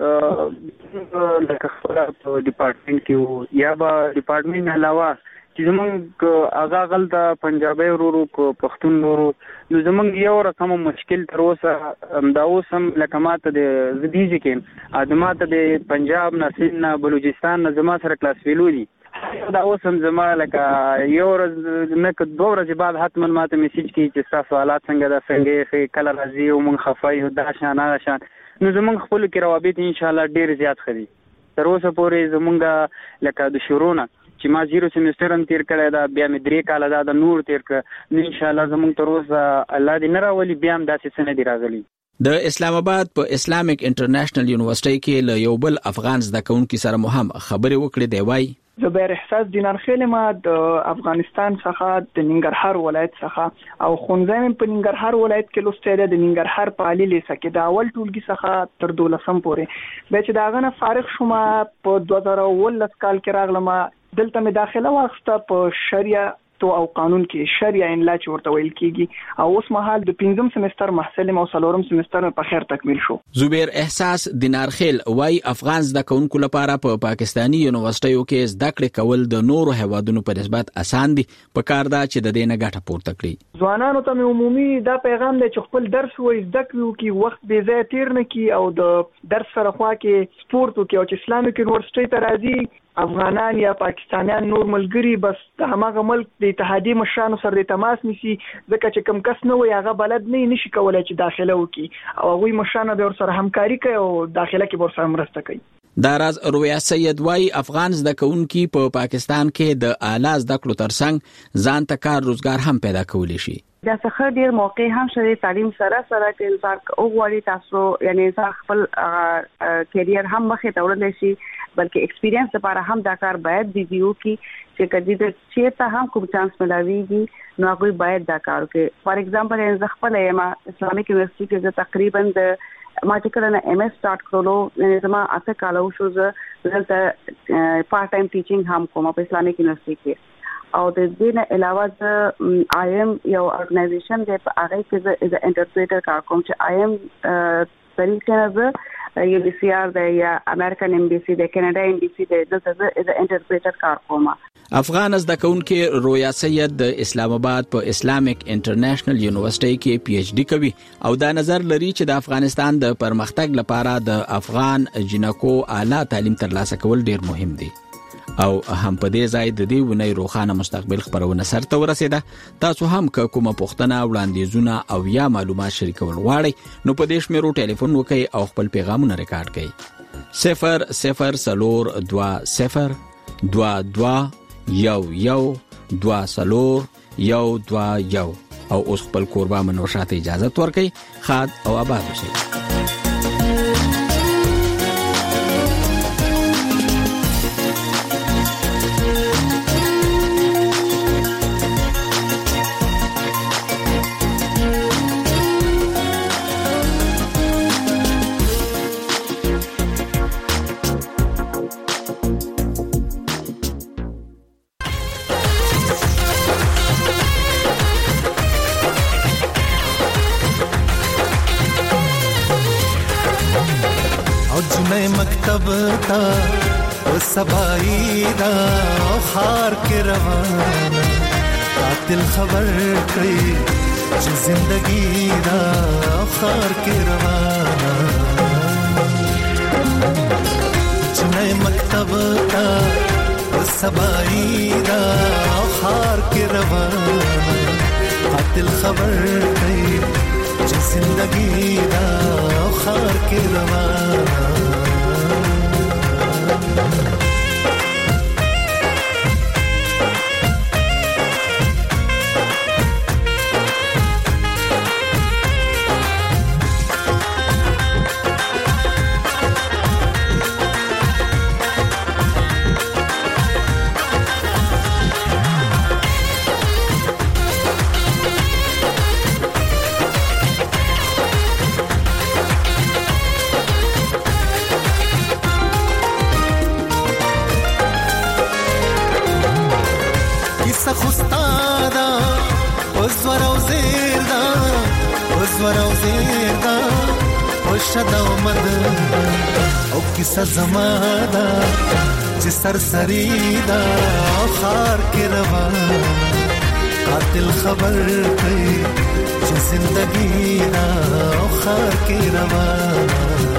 نه لکه خپل په ډپارټمنټ کې یا با ډپارټمنټ علاوه چې زمونږ هغه غلطه پنجابي ورورو کو پښتون ورورو نو زمونږ یو رقم مشکل تر اوسه دا اوس هم لکه ماته د زديږي کې ادماته د پنجاب نه سین نه بلوچستان نه زما سره کلاس ویلو دي دا اوس هم زما لکه یو ورځ نه که دوه ورځې بعد حتما ماته میسج کوي چې تاسو سوالات څنګه دا څنګه کله راځي او مونږ خفای دا شان هغه شان نو زمونږ خپل کې روابط ان شاء الله ډیر زیات خري تر اوسه پورې زمونږ لکه د شروع چې ما زیرو سیمستر هم تیر کړی دا بیا مې درې کاله دا د نور تیر کړ ان شاء الله زمونږ تر اوسه الله دې نه راولي بیا هم داسې څه نه دی راغلي د اسلام آباد په اسلامیک انټرنیشنل یونیورسيټي کې له یو بل افغان زده کوونکي سره مو هم خبرې وکړې دی وای زبیر احساس دینار خیل ما د افغانستان څخه د ننګرهار ولایت څخه او خونځم په ننګرهار ولایت کې لوستل د ننګرهار په علي لیسه کې د اول ټولګي څخه تر دولسم پورې به چې داغه نه فارغ شوم په دوه زره ولس کال کې راغلم دلته مې داخله واخسته په شریعه تو او قانون کې شریعه ان لا چې ورته ویل کیږي او اوس مهال د پنځم سمستر محصل مو څلورم سمستر په خیر تکمیل شو زبیر احساس دینار خیل وای افغان زده کوونکو لپاره په پاکستانی یونیورسيټیو کې زده کړې کول د نورو هیوادونو په نسبت اسان دي په کار دا چې د دې نه ګټه پورته کړي ځوانانو ته عمومي دا پیغام دی چې خپل درس وای زده کړو کې وخت به ځای تیر نه کی او د درس سره خوا کې سپورت او کې اسلامي یونیورسيټي ته راځي افغانان یا پاکستانیان نور ملګری بس د هغه ملک د اتحادیه مشرانو سره د تماس نیسي ځکه چې کم کس نه وي هغه بلد نه نشي کولای چې داخله وکړي او هغه مشرانو د ور سره همکاري کوي او داخله کې ور سره مرسته کوي داراز رویا سید وای افغان زده کوونکي په پاکستان کې د اعلی زده کړو ترڅنګ ځان ته کار روزګار هم پیدا کولی شي دا څخه ډیر موقع هم شری تعلیم سره سره چې انسان او غواړي تاسو یعنی انسان خپل کیریئر هم مخه ته وړل شي بلکې ایکسپیرینس لپاره هم دا کار باید دی دیو کی چې کدی د چیرته هم کوم چانس ملاويږي نو هغه باید دا کار وکړي فار ایگزامپل ان خپل ایما اسلامیک یونیورسيټي کې تقریبا د ما چې کله نه ایم اس سٹارټ کړلو یعنی زما اته کالو شو زه دلته پارت ټایم ټیچینګ هم کوم په اسلامیک یونیورسيټي کې او د دې نه علاوه د آی ایم یو ارګنایزیشن دی په هغه کې د انټرپریټر کار کوم چې آی ایم طریقې نه یو بي سي آر دی یا امریکن ایمبیسی دی کینیډا ایمبیسی دی دلته د انټرپریټر کار کوم افغان زده کوونکي رویا سید د اسلام آباد په اسلامیک انټرنیشنل یونیورسيټي کې پی ایچ ډی کوي او دا نظر لري چې د افغانستان د پرمختګ لپاره د افغان جنکو اعلی تعلیم ترلاسه کول ډیر مهم دي او هم په دې ځای د دې ونې روخانه مستقبل خبرونه سرته ورسېده تاسو هم کومه پوښتنه وړاندیزونه او یا معلومات شریکول غواړئ نو په دې شمیرو ټلیفون وکړئ او خپل پیغامونه ریکارډ کړئ صفر صفر صفر دوا صفر دوا دوا یو یو دوا صفر یو دوا یو او اوس خپل کوربه منو شاته اجازه ورکړئ خاد او آباد اوسئ مکتب تا و سبایی دا خار کے روانہ قاتل خبر کئی جو زندگی دا خار کے روانہ جنہیں مکتب تا و سبایی دا خار کے روانہ قاتل خبر کئی جو زندگی دا خار کے روانہ زور او زیر دا زور او زیر دا خوشد او مد او کیسه زمادا چې سرسری دا خار کې روان قاتل خبر کوي چې زندگی دا خار کې روان